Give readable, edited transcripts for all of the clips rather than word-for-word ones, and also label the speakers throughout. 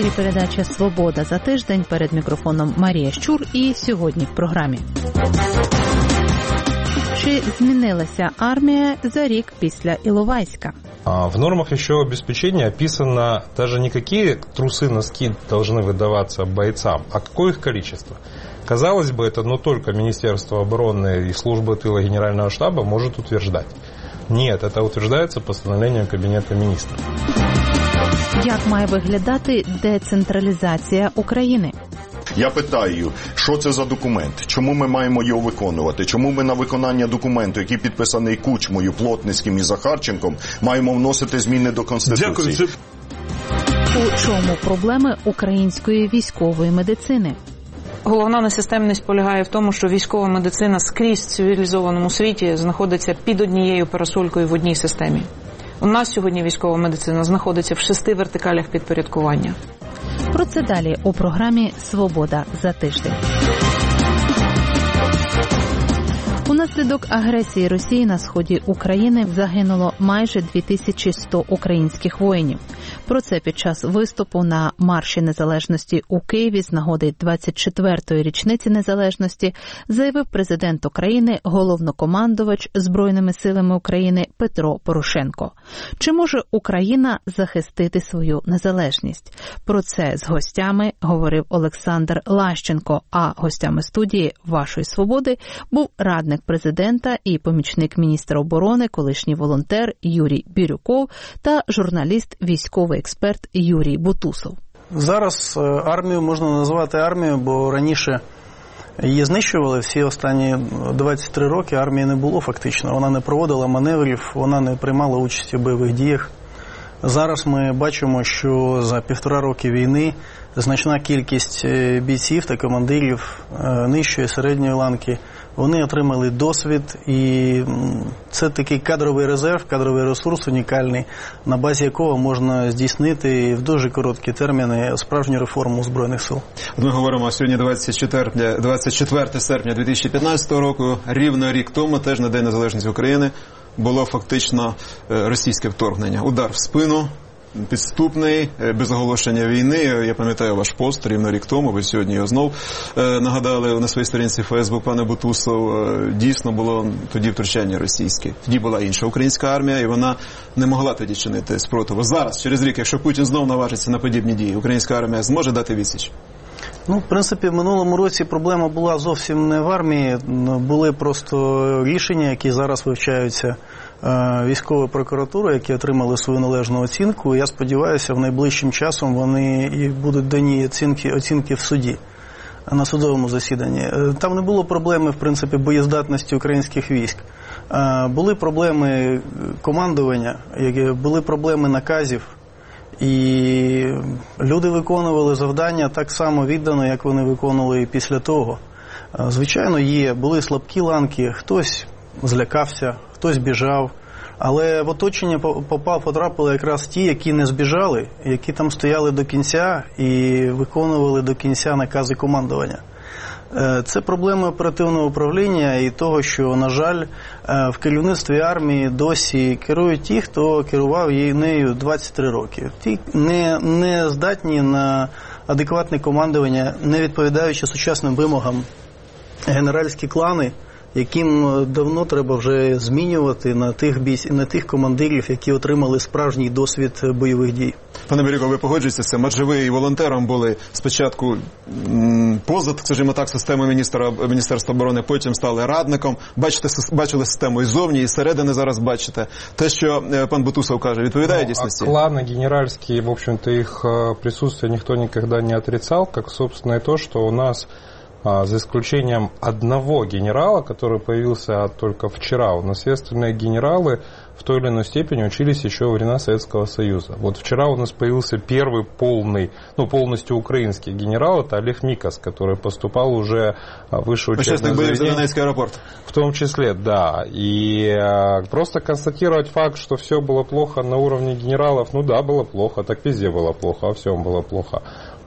Speaker 1: ефірі передача «Свобода за тиждень». Перед мікрофоном Марія Щур. І сьогодні в програмі. Чи змінилася армія за рік після Іловайська?
Speaker 2: В нормах еще обеспечения описано даже не какие трусы-носки должны выдаваться бойцам, а какое их количество. Казалось бы, это только Министерство обороны и служба тыла Генерального штаба может утверждать. Нет, это утверждается постановлением Кабінету міністрів.
Speaker 1: Як має виглядати децентралізація України?
Speaker 3: Я питаю, що це за документ? Чому ми маємо його виконувати? Чому ми на виконання документу, який підписаний Кучмою, Плотницьким і Захарченком, маємо вносити зміни до Конституції?
Speaker 2: Дякую.
Speaker 1: У чому проблеми української військової медицини?
Speaker 4: Головна несистемність полягає в тому, що військова медицина скрізь в цивілізованому світі знаходиться під однією парасолькою в одній системі. У нас сьогодні військова медицина знаходиться в 6 вертикалях підпорядкування.
Speaker 1: Про це далі у програмі «Свобода за тиждень». Унаслідок агресії Росії на сході України загинуло майже 2100 українських воїнів. Про це під час виступу на Марші Незалежності у Києві з нагоди 24-ї річниці Незалежності заявив президент України, головнокомандувач Збройними силами України Петро Порошенко. Чи може Україна захистити свою незалежність? Про це з гостями говорив Олександр Лащенко, а гостями студії «Вашої свободи» був радник президента і помічник міністра оборони, колишній волонтер Юрій Бірюков та журналіст, військовий експерт Юрій Бутусов.
Speaker 5: Зараз армію можна назвати армією, бо раніше її знищували. Всі останні 23 роки армії не було фактично. Вона не проводила маневрів, вона не приймала участі в бойових діях. Зараз ми бачимо, що за 1,5 роки війни значна кількість бійців та командирів нижчої, середньої ланки, вони отримали досвід, і це такий кадровий резерв, кадровий ресурс унікальний, на базі якого можна здійснити в дуже короткі терміни справжню реформу Збройних сил.
Speaker 6: Ми говоримо сьогодні 24 серпня 2015 року, рівно рік тому, теж на День Незалежності України, було фактично російське вторгнення. Удар в спину, підступний, без оголошення війни. Я пам'ятаю ваш пост рівно рік тому, ви сьогодні його знов нагадали на своїй сторінці Facebook, пане Бутусов. Дійсно було тоді втручання російське. Тоді була інша українська армія, і вона не могла тоді чинити спротиву. Зараз, через рік, якщо Путін знов наважиться на подібні дії, українська армія зможе дати відсіч?
Speaker 5: В принципі, в минулому році проблема була зовсім не в армії, були просто рішення, які зараз вивчаються військовою прокуратурою, які отримали свою належну оцінку. Я сподіваюся, в найближчим часом вони і будуть дані оцінки в суді, на судовому засіданні. Там не було проблеми, в принципі, боєздатності українських військ. Були проблеми командування, були проблеми наказів. І люди виконували завдання так само віддано, як вони виконували і після того. Звичайно, були слабкі ланки, хтось злякався, хтось біжав, але в оточення потрапили якраз ті, які не збіжали, які там стояли до кінця і виконували до кінця накази командування. Це проблема оперативного управління і того, що, на жаль, в керівництві армії досі керують ті, хто керував нею 23 роки. Ті не здатні на адекватне командування, не відповідаючи сучасним вимогам. Генеральські клани, яким давно треба вже змінювати на тих командирів, які отримали справжній досвід бойових дій.
Speaker 6: Пане Бірюков, ви погоджуєтеся з цим? Адже ви і волонтером були спочатку поза, скажімо так, системою Міністерства оборони, потім стали радником. Бачили систему і ззовні, і зсередини зараз бачите. Те, що пан Бутусов каже, відповідає дійсності?
Speaker 2: Кланы генеральские, в общем-то, их присутствие никто никогда не отрицал, как, собственно, и то, что у нас, за исключением одного генерала, который появился только вчера, у нас все остальные генералы в той или иной степени учились еще во времена Советского Союза. Вот вчера у нас появился первый полностью украинский генерал, это Олег Микас, который поступал уже в высшее учебное заведение.
Speaker 6: Донецкий аэропорт.
Speaker 2: В том числе, да. И просто констатировать факт, что все было плохо на уровне генералов, да, было плохо, так везде было плохо, во всем было плохо.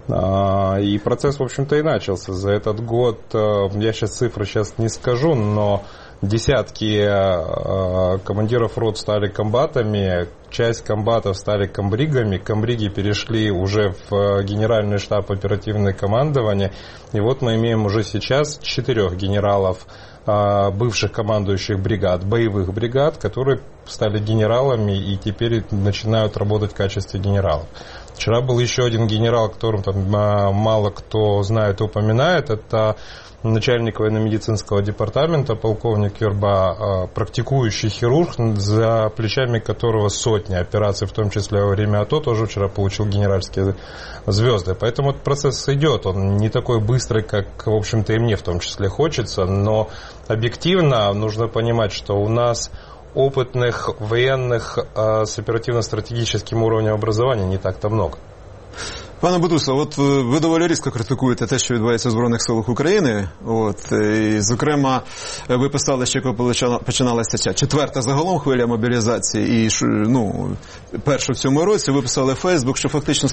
Speaker 2: И процесс, в общем-то, и начался за этот год. Я сейчас цифры не скажу, но десятки командиров рот стали комбатами, часть комбатов стали комбригами, комбриги перешли уже в генеральный штаб оперативное командование, и вот мы имеем уже сейчас 4 генералов, бывших командующих бригад, боевых бригад, которые стали генералами и теперь начинают работать в качестве генералов. Вчера был еще один генерал, о котором там мало кто знает и упоминает, это начальник военно-медицинского департамента, полковник Верба, практикующий хирург, за плечами которого сотни операций, в том числе во время АТО, тоже вчера получил генеральские звезды. Поэтому этот процесс идет, он не такой быстрый, как, в общем-то, и мне в том числе хочется, но объективно нужно понимать, что у нас опытных военных с оперативно-стратегическим уровнем образования не так-то много.
Speaker 6: Пане Бутусо, от ви доволі різко критикуєте те, що відбувається в Збройних силах України. І, зокрема, ви писали, що коли починалася ця 4-та загалом хвиля мобілізації, і перша в цьому році, ви писали в Фейсбук, що фактично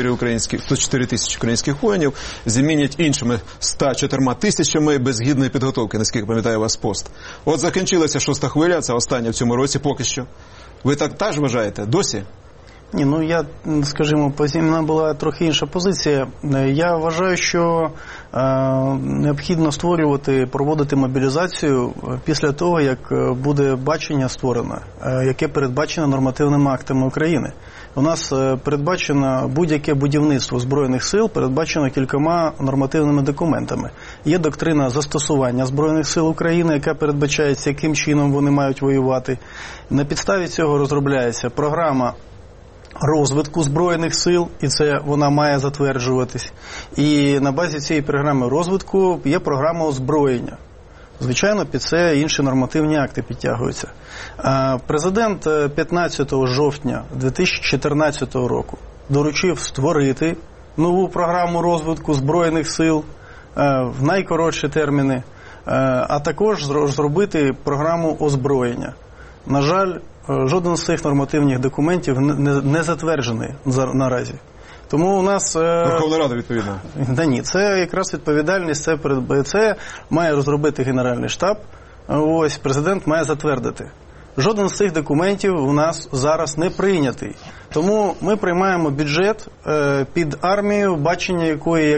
Speaker 6: 104 тисячі українських воїнів замінять іншими 104 тисячами без гідної підготовки, наскільки пам'ятаю вас пост. От закінчилася 6-та хвиля, це остання в цьому році поки що. Ви так теж вважаєте? Досі?
Speaker 5: Ні, я, скажімо, в мене була трохи інша позиція. Я вважаю, що необхідно проводити мобілізацію після того, як буде бачення створено, яке передбачено нормативними актами України. У нас передбачено будь-яке будівництво Збройних сил, передбачено кількома нормативними документами. Є доктрина застосування Збройних сил України, яка передбачається, яким чином вони мають воювати. На підставі цього розробляється програма розвитку Збройних сил, і це вона має затверджуватись. І на базі цієї програми розвитку є програма озброєння. Звичайно, під це інші нормативні акти підтягуються. Президент 15 жовтня 2014 року доручив створити нову програму розвитку Збройних сил в найкоротші терміни, а також зробити програму озброєння. На жаль, жоден з цих нормативних документів не затверджений наразі. Тому у нас...
Speaker 6: Верховна Рада, відповідно.
Speaker 5: Да ні, це якраз відповідальність, це має розробити Генеральний штаб, ось президент має затвердити. Жоден з цих документів у нас зараз не прийнятий. Тому ми приймаємо бюджет під армію, бачення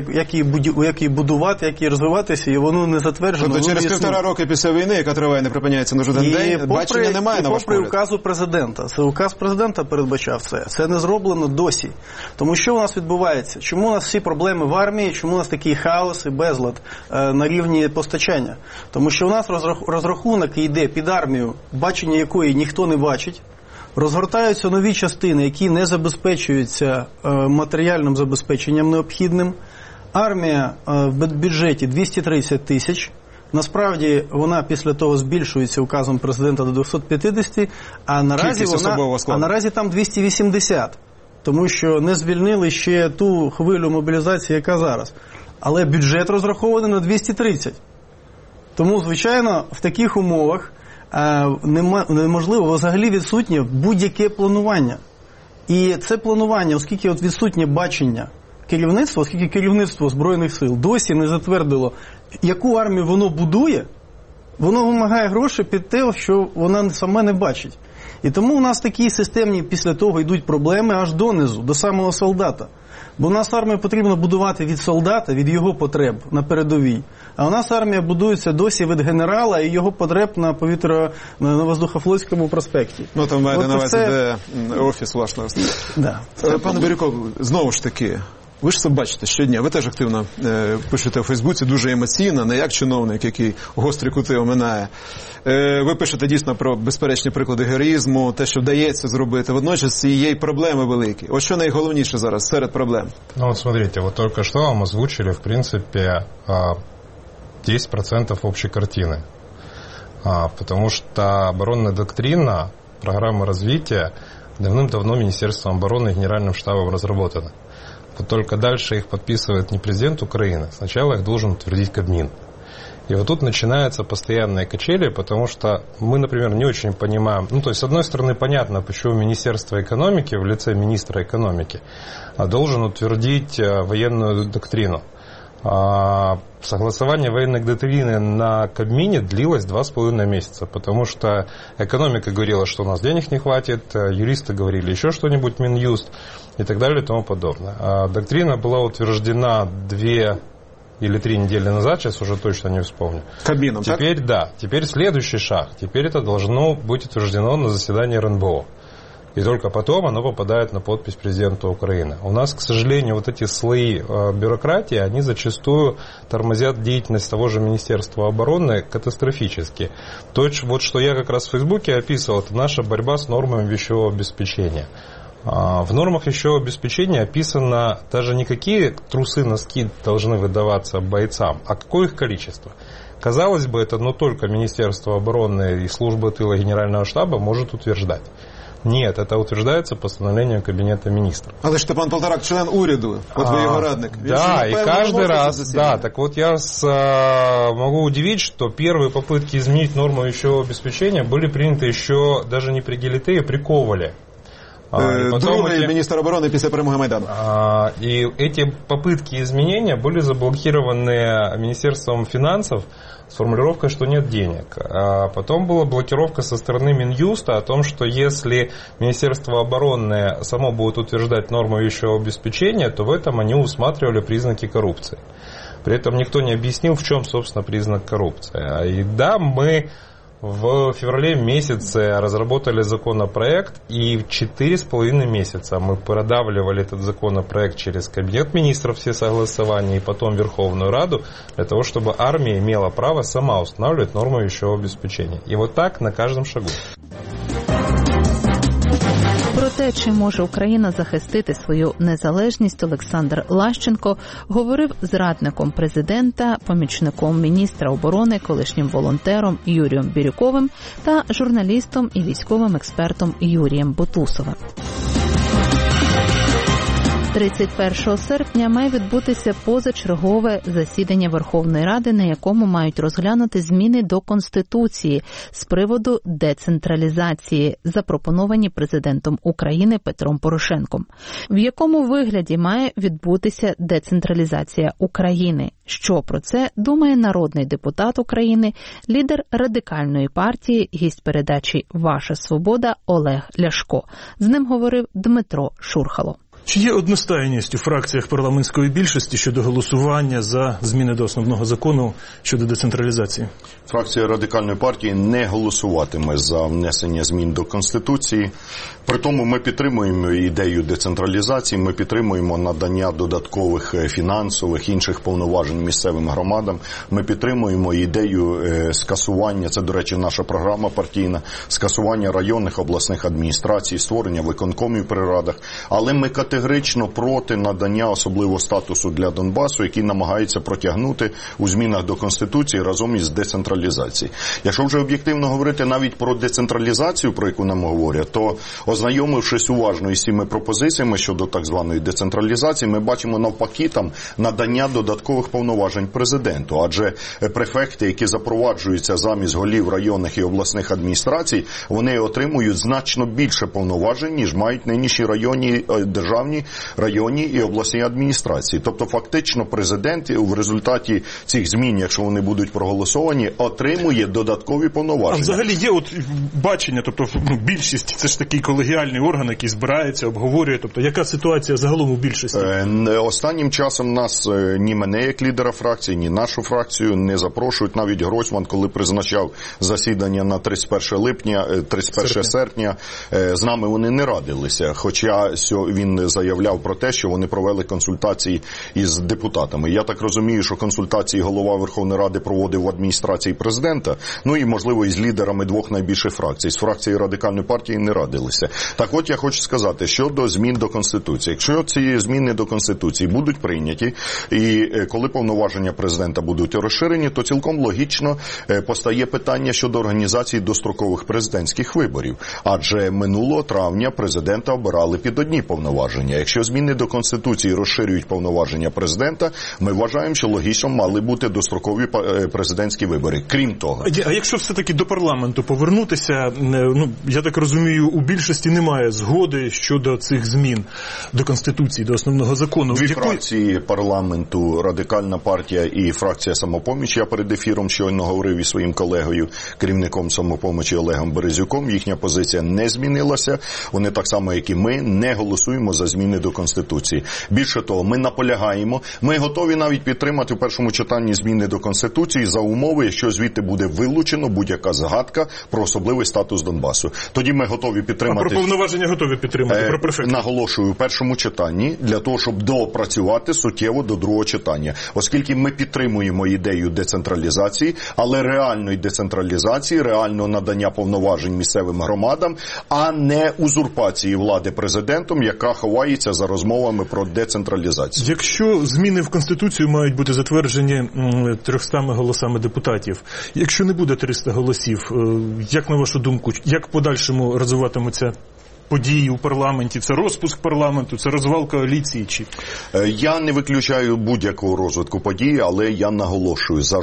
Speaker 5: як її будувати, як її розвиватися, і воно не затверджено.
Speaker 6: Тобто через 1,5 роки після війни, яка триває, не припиняється на жоден день, бачення немає на ваш погляд?
Speaker 5: Попри указу президента. Це указ президента передбачав це. Це не зроблено досі. Тому що у нас відбувається? Чому у нас всі проблеми в армії, чому у нас такий хаос і безлад на рівні постачання? Тому що у нас розрахунок йде під армію, бачення якої ніхто не бачить. Розгортаються нові частини, які не забезпечуються матеріальним забезпеченням необхідним. Армія в бюджеті 230 тисяч. Насправді вона після того збільшується указом президента до 250, а наразі там 280. Тому що не звільнили ще ту хвилю мобілізації, яка зараз. Але бюджет розрахований на 230. Тому, звичайно, в таких умовах неможливо, взагалі відсутнє будь-яке планування. І це планування, оскільки відсутнє бачення керівництва, оскільки керівництво Збройних сил досі не затвердило, яку армію воно будує, воно вимагає грошей під те, що вона сама не бачить. І тому у нас такі системні після того йдуть проблеми аж донизу, до самого солдата. Бо у нас армію потрібно будувати від солдата, від його потреб на передовій. А у нас армія будується досі від генерала і його потреб на воздухофлотському проспекті.
Speaker 6: Ну, там маєте на увазі, де офіс власного.
Speaker 5: Да.
Speaker 6: Пане Бирюков, знову ж таки, ви ж це бачите щодня, ви теж активно пишете у Фейсбуці, дуже емоційно, не як чиновник, який гострі кути оминає. Ви пишете дійсно про безперечні приклади героїзму, те, що вдається зробити. Водночас є й проблеми великі. Ось що найголовніше зараз серед проблем?
Speaker 2: Ну, вот смотрите, вот только что вам озвучили, в принципе, 10% общей картины. Потому что оборонная доктрина, программа развития давным-давно Министерством обороны и Генеральным штабом разработана. Вот только дальше их подписывает не президент Украины, сначала их должен утвердить Кабмин. И вот тут начинаются постоянные качели, потому что мы, например, не очень понимаем, то есть, с одной стороны, понятно, почему Министерство экономики в лице министра экономики должен утвердить военную доктрину. Согласование военной доктрины на Кабмине длилось 2,5 месяца, потому что экономика говорила, что у нас денег не хватит, юристы говорили еще что-нибудь, Минюст и так далее и тому подобное. Доктрина была утверждена 2 или 3 недели назад, сейчас уже точно не вспомню.
Speaker 6: Кабмином,
Speaker 2: теперь,
Speaker 6: так?
Speaker 2: Да. Теперь следующий шаг. Теперь это должно быть утверждено на заседании РНБО. И только потом оно попадает на подпись президента Украины. У нас, к сожалению, вот эти слои бюрократии, они зачастую тормозят деятельность того же Министерства обороны катастрофически. То, вот что я как раз в Фейсбуке описывал, это наша борьба с нормами вещевого обеспечения. В нормах вещевого обеспечения описано даже не какие трусы-носки должны выдаваться бойцам, а какое их количество. Казалось бы, это только Министерство обороны и служба тыла Генерального штаба может утверждать. Нет, это утверждается постановлением Кабінету міністрів.
Speaker 6: Але ж пан Полторак член уряду, от ви його радник.
Speaker 2: Да, и каждый раз, да, так вот я могу удивить, что первые попытки изменить норму вещевого обеспечения были приняты еще даже не при Гелетеї, при Ковалі.
Speaker 6: Другий министр обороны после перемоги Майдану.
Speaker 2: И эти попытки изменения были заблокированы Министерством финансов с формулировкой, что нет денег. А потом была блокировка со стороны Минюста о том, что если Министерство обороны само будет утверждать норму вещевого обеспечения, то в этом они усматривали признаки коррупции. При этом никто не объяснил, в чем, собственно, признак коррупции. И да, мы в феврале месяце разработали законопроект, и в 4,5 месяца мы продавливали этот законопроект через Кабинет министров, все согласования, и потом Верховную Раду, для того, чтобы армия имела право сама устанавливать нормы вещевого обеспечения. И вот так на каждом шагу.
Speaker 1: Про те, чи може Україна захистити свою незалежність, Олександр Лащенко говорив з радником президента, помічником міністра оборони, колишнім волонтером Юрієм Бірюковим та журналістом і військовим експертом Юрієм Бутусовим. 31 серпня має відбутися позачергове засідання Верховної Ради, на якому мають розглянути зміни до Конституції з приводу децентралізації, запропоновані президентом України Петром Порошенком. В якому вигляді має відбутися децентралізація України? Що про це думає народний депутат України, лідер Радикальної партії, гість передачі «Ваша свобода» Олег Ляшко. З ним говорив Дмитро Шурхало.
Speaker 7: Чи є одностайність у фракціях парламентської більшості щодо голосування за зміни до основного закону щодо децентралізації?
Speaker 3: Фракція Радикальної партії не голосуватиме за внесення змін до Конституції. При тому ми підтримуємо ідею децентралізації, ми підтримуємо надання додаткових фінансових, інших повноважень місцевим громадам. Ми підтримуємо ідею скасування, це, до речі, наша програма партійна, скасування районних обласних адміністрацій, створення виконкомів при радах. Але ми категорично проти надання особливого статусу для Донбасу, який намагається протягнути у змінах до Конституції разом із децентралізацією. Якщо вже об'єктивно говорити навіть про децентралізацію, про яку нам говорять, то ознайомившись уважно із цими пропозиціями щодо так званої децентралізації, ми бачимо навпаки там надання додаткових повноважень президенту. Адже префекти, які запроваджуються замість голів районних і обласних адміністрацій, вони отримують значно більше повноважень, ніж мають нинішні районні, державні, районні і обласні адміністрації. Тобто фактично президент в результаті цих змін, якщо вони будуть проголосовані, отримує додаткові повноваження.
Speaker 7: А взагалі є от бачення, тобто більшість, це ж такий колегіальний орган, який збирається, обговорює, тобто яка ситуація загалом у більшості?
Speaker 3: Останнім часом нас, ні мене як лідера фракції, ні нашу фракцію не запрошують. Навіть Гройсман, коли призначав засідання на 31 серпня, з нами вони не радилися, хоча він заявляв про те, що вони провели консультації із депутатами. Я так розумію, що консультації голова Верховної Ради проводив в адміністрації президента, ну і, можливо, із лідерами двох найбільших фракцій. З фракцією Радикальної партії не радилися. Так от я хочу сказати, щодо змін до Конституції. Якщо ці зміни до Конституції будуть прийняті, і коли повноваження президента будуть розширені, то цілком логічно постає питання щодо організації дострокових президентських виборів. Адже минулого травня президента обирали під одні повноваження. повноваження. Якщо зміни до Конституції розширюють повноваження президента, ми вважаємо, що логічно мали бути дострокові президентські вибори. Крім того...
Speaker 7: А якщо все-таки до парламенту повернутися, я так розумію, у більшості немає згоди щодо цих змін до Конституції, до основного закону.
Speaker 3: Дві фракції парламенту, Радикальна партія і фракція «Самопоміч», я перед ефіром щойно говорив із своїм колегою, керівником «Самопомочі» Олегом Березюком, їхня позиція не змінилася. Вони так само, як і ми, не голосуємо за зміни до Конституції. Більше того, ми наполягаємо, ми готові навіть підтримати в першому читанні зміни до Конституції за умови, якщо звідти буде вилучено будь-яка згадка про особливий статус Донбасу. Тоді ми готові підтримати...
Speaker 7: А про повноваження готові підтримати, про префектів?
Speaker 3: Наголошую, в першому читанні, для того, щоб доопрацювати суттєво до другого читання. Оскільки ми підтримуємо ідею децентралізації, але реальної децентралізації, реального надання повноважень місцевим громадам, а не узурпації влади президентом, яка ховається за розмовами про децентралізацію.
Speaker 7: Якщо зміни в Конституцію мають бути затверджені 300 голосами депутатів, якщо не буде 300 голосів, як на вашу думку, як в подальшому розвиватимуться події у парламенті? Це розпуск парламенту, це розвал коаліції? Чи...
Speaker 3: Я не виключаю будь-якого розвитку подій, але я наголошую, за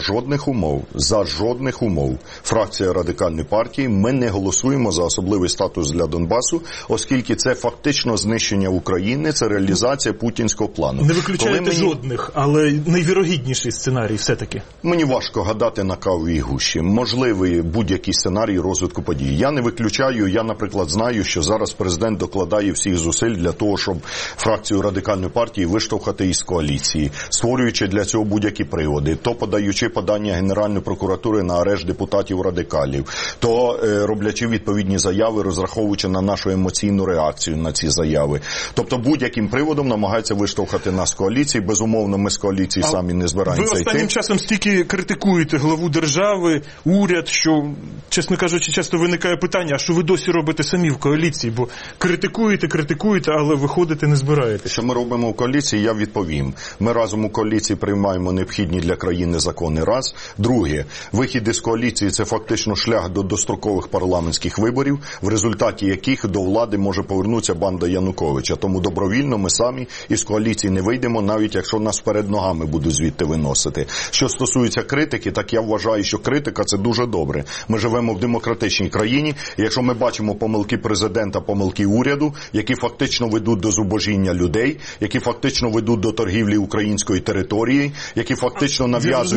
Speaker 3: жодних умов фракція Радикальної партії, ми не голосуємо за особливий статус для Донбасу, оскільки це фактично знищення України, це реалізація путінського плану.
Speaker 7: Не виключаєте жодних, але найвірогідніший сценарій все-таки?
Speaker 3: Мені важко гадати на кавовій гущі. Можливий будь-який сценарій розвитку подій. Я не виключаю, я, наприклад, знаю, що зараз президент докладає всіх зусиль для того, щоб фракцію Радикальної партії виштовхати із коаліції, створюючи для цього будь-які приводи, то подаючи подання Генеральної прокуратури на арешт депутатів-радикалів, то роблячи відповідні заяви, розраховуючи на нашу емоційну реакцію на ці заяви. Тобто будь-яким приводом намагається виштовхати нас з коаліції. Безумовно, ми з коаліції самі не збираємося йти.
Speaker 7: Ви останнім часом стільки критикуєте главу держави, уряд, що, чесно кажучи, часто виникає питання, а що ви досі робите самі в коаліції? Бо критикуєте, але виходити не збираєтесь.
Speaker 3: Що ми робимо в коаліції, я відповім. Ми разом у коаліції приймаємо необхідні для країни закони, раз. Друге, вихід із коаліції – це фактично шлях до дострокових парламентських виборів, в результаті яких до влади може повернутися банда Януковича. Тому добровільно ми самі із коаліції не вийдемо, навіть якщо нас перед ногами будуть звідти виносити. Що стосується критики, так я вважаю, що критика – це дуже добре. Ми живемо в демократичній країні, і якщо ми бачимо помилки президента, помилки уряду, які фактично ведуть до зубожіння людей, які фактично ведуть до торгівлі української території, які фактично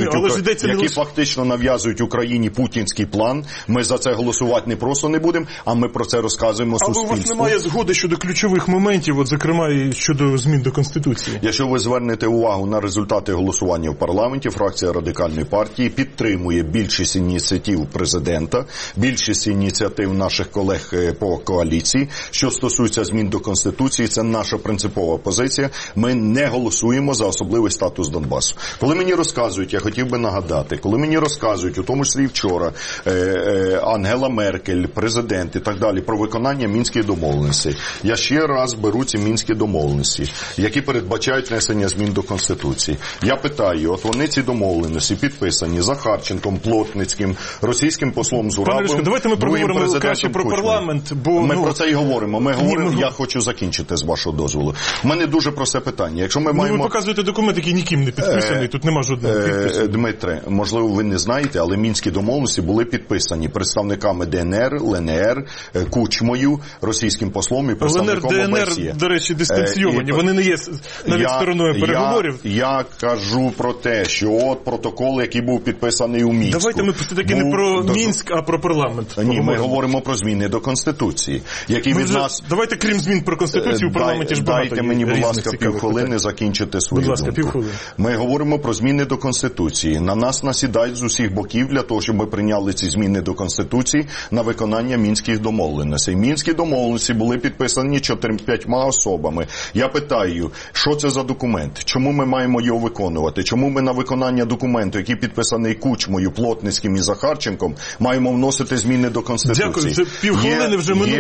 Speaker 3: нав'язують Україні путінський план. Ми за це голосувати не просто не будемо, а ми про це розказуємо суспільству.
Speaker 7: Але у вас немає згоди щодо ключових моментів, зокрема і щодо змін до Конституції?
Speaker 3: Якщо ви звернете увагу на результати голосування в парламенті, фракція Радикальної партії підтримує більшість ініціатив президента, більшість ініціатив наших колег по коаліції. Що стосується змін до Конституції, це наша принципова позиція. Ми не голосуємо за особливий статус Донбасу. Коли мені розказують, я хотів би нагадати, коли мені розказують, у тому числі вчора, Ангела Меркель, президент і так далі, про виконання Мінських домовленостей, я ще раз беру ці Мінські домовленості, які передбачають внесення змін до Конституції. Я питаю, от вони ці домовленості підписані Захарченком, Плотницьким, російським послом Зурабовим.
Speaker 7: Давайте ми проговоримо краще про парламент, бо
Speaker 3: ми про це і говоримо. Ми говоримо, я хочу закінчити з вашого дозволу. У мене дуже просте питання. Якщо ми маємо...
Speaker 7: Ви показуєте документ, який ніким не підписаний, тут нема жодного підпису.
Speaker 3: Дмитре, можливо, ви не знаєте, але Мінські домовленості були підписані представниками ДНР, ЛНР, Кучмою, російським послом і представником ОБСЄ.
Speaker 7: ЛНР, до речі, дистанційовані. Вони не є навіть стороною переговорів.
Speaker 3: Я кажу про те, що от протокол, який був підписаний у Мінську.
Speaker 7: Давайте ми все-таки не про Мінськ, а про парламент.
Speaker 3: Ні, ми говоримо про зміни до Конституції, які від нас...
Speaker 7: Давайте, крім змін про Конституцію, в парламенті ж багато
Speaker 3: Дайте мені, будь ласка, півхвилини закінчити свою думку. Ми говоримо про зміни до Конституції. На нас насідають з усіх боків для того, щоб ми прийняли ці зміни до Конституції на виконання Мінських домовленостей. Мінські домовленості були підписані 4-5 особами. Я питаю, що це за документ? Чому ми маємо його виконувати? Чому ми на виконання документу, який підписаний Кучмою, Плотницьким і Захарченком, маємо вносити зміни до Конституції?
Speaker 7: Дякую, це півхвилини вже минуло. Олег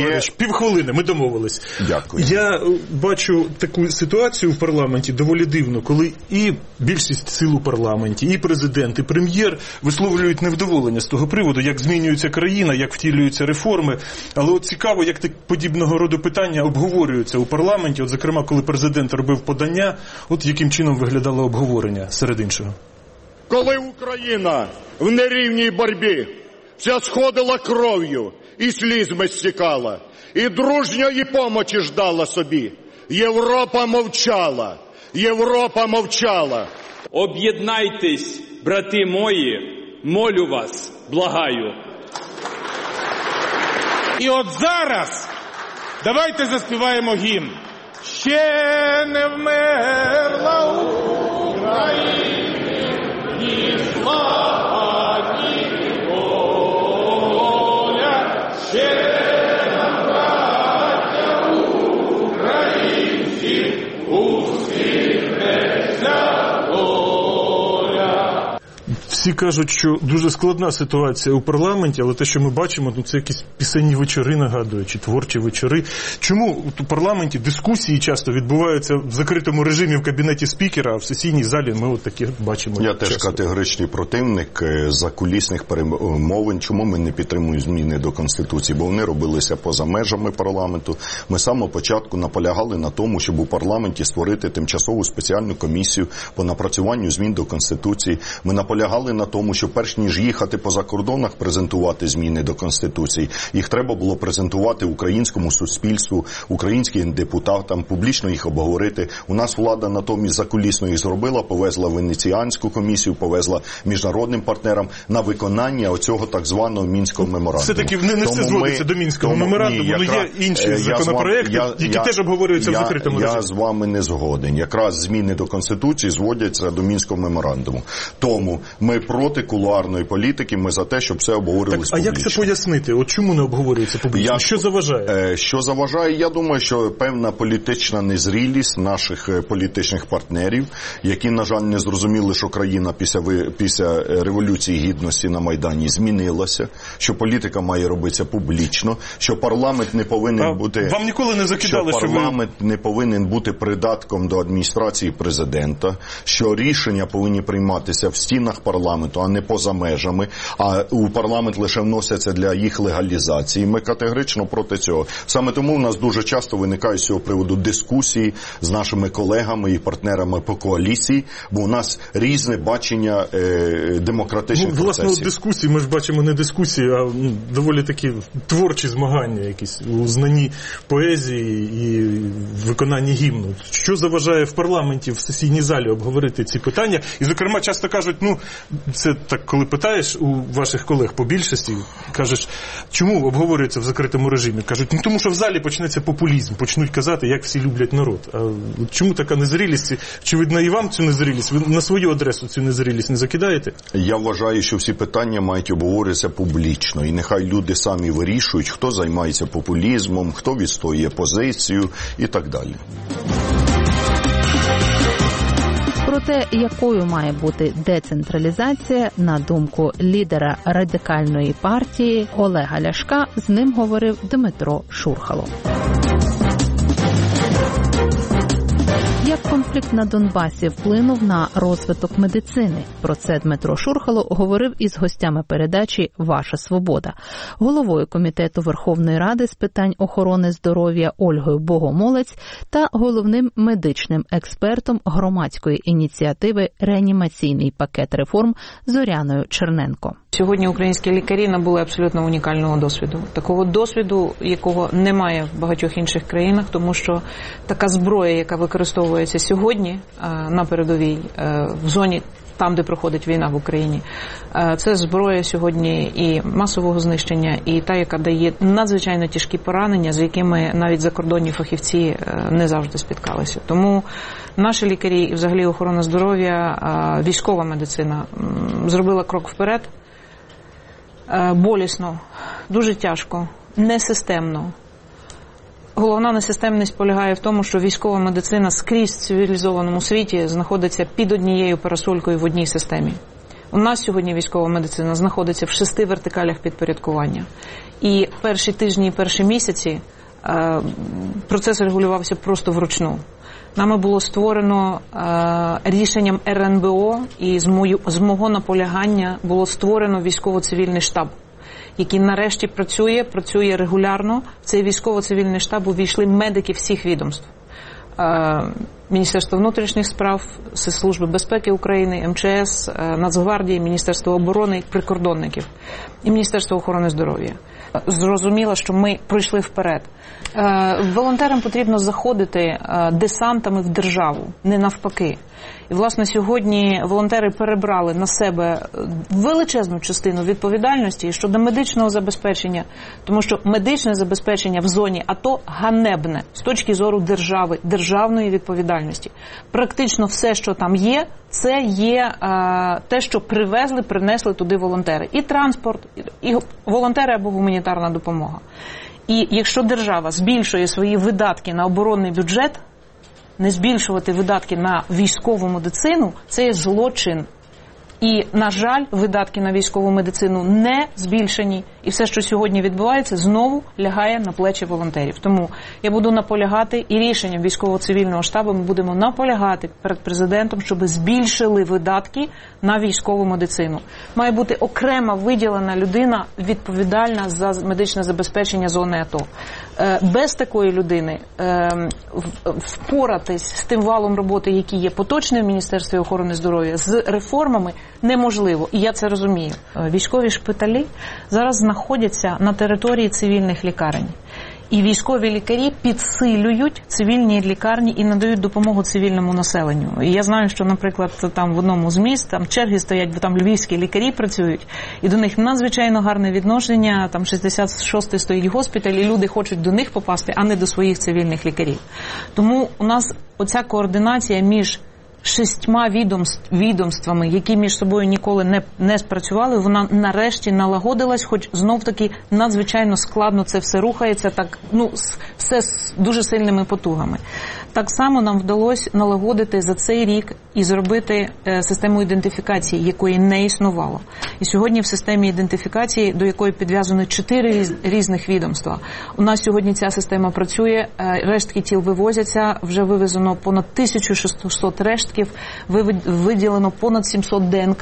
Speaker 7: Григорович, півхвилини, ми домовились.
Speaker 3: Дякую.
Speaker 7: Я бачу таку ситуацію в парламенті доволі дивно, коли і більшість сил у парламенті, і президент, і прем'єр висловлюють невдоволення з того приводу, як змінюється країна, як втілюються реформи. Але от цікаво, як подібного роду питання обговорюються у парламенті. От, зокрема, коли президент робив подання, от яким чином виглядало обговорення, серед іншого.
Speaker 8: Коли Україна в нерівній боротьбі вся сходила кров'ю і слізьми стікала, і дружньої помочі ждала собі, Європа мовчала, Європа мовчала.
Speaker 9: Об'єднайтесь, брати мої, молю вас, благаю.
Speaker 10: І от зараз давайте заспіваємо гімн. Ще не вмерла Україна, ні слава, ні воля, ще нам, браття українці, усміхнеться доля.
Speaker 7: Всі кажуть, що дуже складна ситуація у парламенті, але те, що ми бачимо, це якісь пісенні вечори нагадують, чи творчі вечори. Чому у парламенті дискусії часто відбуваються в закритому режимі в кабінеті спікера, а в сесійній залі ми от такі бачимо?
Speaker 3: Я теж категоричний противник закулісних перемовин. Чому ми не підтримуємо зміни до Конституції? Бо вони робилися поза межами парламенту. Ми з самого початку наполягали на тому, щоб у парламенті створити тимчасову спеціальну комісію по напрацюванню змін до Конституції. Ми наполягали на тому, що перш ніж їхати по закордонах презентувати зміни до Конституції, їх треба було презентувати українському суспільству, українським депутатам, публічно їх обговорити. У нас влада натомість закулісно їх зробила, повезла Венеціанську комісію, повезла міжнародним партнерам на виконання оцього так званого Мінського меморандуму.
Speaker 7: Все-таки не все зводиться до Мінського меморандуму, але є інші законопроекти, які теж обговорюються в закритому режимі.
Speaker 3: Я з вами не згоден. Якраз зміни до Конституції зводяться до Мінського меморандуму. Тому ми проти кулуарної політики, ми за те, щоб все обговорювалося публічно.
Speaker 7: А як це пояснити? От чому не обговорюється публічно? Що заважає?
Speaker 3: Що заважає? Я думаю, що певна політична незрілість наших політичних партнерів, які, на жаль, не зрозуміли, що країна після Революції Гідності на Майдані змінилася, що політика має робитися публічно, що парламент не повинен бути...
Speaker 7: Вам ніколи не закидали,
Speaker 3: що парламент не повинен бути придатком до адміністрації президента, що рішення повинні прийматися в стінах парламенту, а не поза межами, а у парламент лише вносяться для їх легалізації. Ми категорично проти цього. Саме тому у нас дуже часто виникають з цього приводу дискусії з нашими колегами і партнерами по коаліції, бо у нас різне бачення демократичних процесів.
Speaker 7: Власне, дискусії, ми ж бачимо не дискусії, а доволі такі творчі змагання якісь у знанні поезії і виконанні гімну. Що заважає в парламенті, в сесійній залі обговорити ці питання? І, зокрема, часто кажуть, це так, коли питаєш у ваших колег по більшості, кажеш, чому обговорюється в закритому режимі? Кажуть, тому що в залі почнеться популізм, почнуть казати, як всі люблять народ. А чому така незрілість? Очевидно, і вам цю незрілість? Ви на свою адресу цю незрілість не закидаєте?
Speaker 3: Я вважаю, що всі питання мають обговорюватися публічно. І нехай люди самі вирішують, хто займається популізмом, хто відстоює позицію і так далі.
Speaker 1: Про те, якою має бути децентралізація, на думку лідера Радикальної партії Олега Ляшка, з ним говорив Дмитро Шурхало. Як конфлікт на Донбасі вплинув на розвиток медицини? Про це Дмитро Шурхало говорив із гостями передачі «Ваша свобода», головою Комітету Верховної Ради з питань охорони здоров'я Ольгою Богомолець та головним медичним експертом громадської ініціативи «Реанімаційний пакет реформ» Зоряною Черненко.
Speaker 4: Сьогодні українські лікарі набули абсолютно унікального досвіду. Такого досвіду, якого немає в багатьох інших країнах, тому що така зброя, яка використовується сьогодні на передовій, в зоні, там, де проходить війна в Україні, це зброя сьогодні і масового знищення, і та, яка дає надзвичайно тяжкі поранення, з якими навіть закордонні фахівці не завжди спіткалися. Тому наші лікарі і взагалі охорона здоров'я, військова медицина зробила крок вперед. Болісно, дуже тяжко, несистемно. Головна несистемність полягає в тому, що військова медицина скрізь в цивілізованому світі знаходиться під однією парасолькою в одній системі. У нас сьогодні військова медицина знаходиться в 6 вертикалях підпорядкування. І перші тижні і перші місяці процес регулювався просто вручну. Нами було створено рішенням РНБО, і з мого наполягання було створено військово-цивільний штаб, який нарешті працює регулярно. В цей військово-цивільний штаб увійшли медики всіх відомств. Міністерство внутрішніх справ, Служби безпеки України, МЧС, Нацгвардії, Міністерство оборони, прикордонників і Міністерство охорони здоров'я. Зрозуміло, що ми пройшли вперед. Волонтерам потрібно заходити десантами в державу, не навпаки. І, власне, сьогодні волонтери перебрали на себе величезну частину відповідальності щодо медичного забезпечення, тому що медичне забезпечення в зоні АТО ганебне з точки зору держави, державної відповідальності. Практично все, що там є, це є те, що принесли туди волонтери. І транспорт, і волонтери або гуманітарна допомога. І якщо держава збільшує свої видатки на оборонний бюджет, не збільшувати видатки на військову медицину – це є злочин. І, на жаль, видатки на військову медицину не збільшені. І все, що сьогодні відбувається, знову лягає на плечі волонтерів. Тому я буду наполягати, і рішенням військово-цивільного штабу ми будемо наполягати перед президентом, щоб збільшили видатки на військову медицину. Має бути окрема виділена людина, відповідальна за медичне забезпечення зони АТО. Без такої людини впоратись з тим валом роботи, який є поточним в Міністерстві охорони здоров'я, з реформами неможливо. І я це розумію. Військові шпиталі зараз знаходяться на території цивільних лікарень. І військові лікарі підсилюють цивільні лікарні і надають допомогу цивільному населенню. І я знаю, що, наприклад, там в одному з міст там черги стоять, бо там львівські лікарі працюють, і до них надзвичайно гарне відношення, там 66-й стоїть госпіталь, і люди хочуть до них попасти, а не до своїх цивільних лікарів. Тому у нас оця координація між 6 відомствами, які між собою ніколи не спрацювали, вона нарешті налагодилась, хоч знов-таки надзвичайно складно це все рухається, так, все з дуже сильними потугами. Так само нам вдалося налагодити за цей рік і зробити систему ідентифікації, якої не існувало. І сьогодні в системі ідентифікації, до якої підв'язані 4 різних відомства. У нас сьогодні ця система працює, рештки тіл вивозяться, вже вивезено понад 1600 рештків, виділено понад 700 ДНК,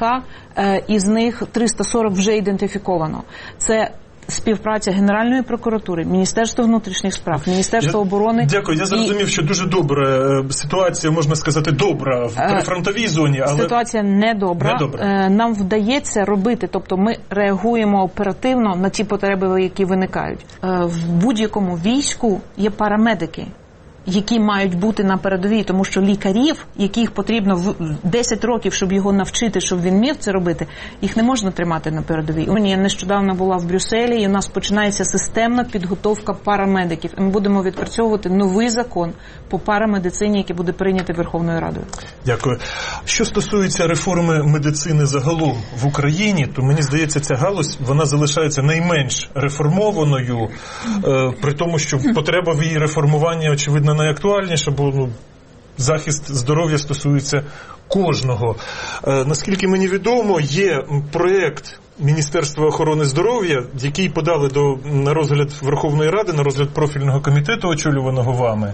Speaker 4: із них 340 вже ідентифіковано. Це співпраця Генеральної прокуратури, Міністерства внутрішніх справ, Міністерства оборони.
Speaker 7: Дякую, я зрозумів, що дуже добра ситуація, можна сказати, добра в прифронтовій зоні, але
Speaker 4: ситуація недобра. Нам вдається робити, тобто ми реагуємо оперативно на ті потреби, які виникають. В будь-якому війську є парамедики, які мають бути на передовій, тому що лікарів, яких потрібно 10 років, щоб його навчити, щоб він міг це робити, їх не можна тримати на передовій. Я нещодавно була в Брюсселі, і у нас починається системна підготовка парамедиків. І ми будемо відпрацьовувати новий закон по парамедицині, який буде прийнятий Верховною Радою.
Speaker 7: Дякую. Що стосується реформи медицини загалом в Україні, то мені здається, ця галузь, вона залишається найменш реформованою, при тому, що потреба в її реформуванні, очевидно, найактуальніша, бо захист здоров'я стосується кожного. Наскільки мені відомо, є проєкт Міністерства охорони здоров'я, який подали на розгляд Верховної Ради, на розгляд профільного комітету, очолюваного вами.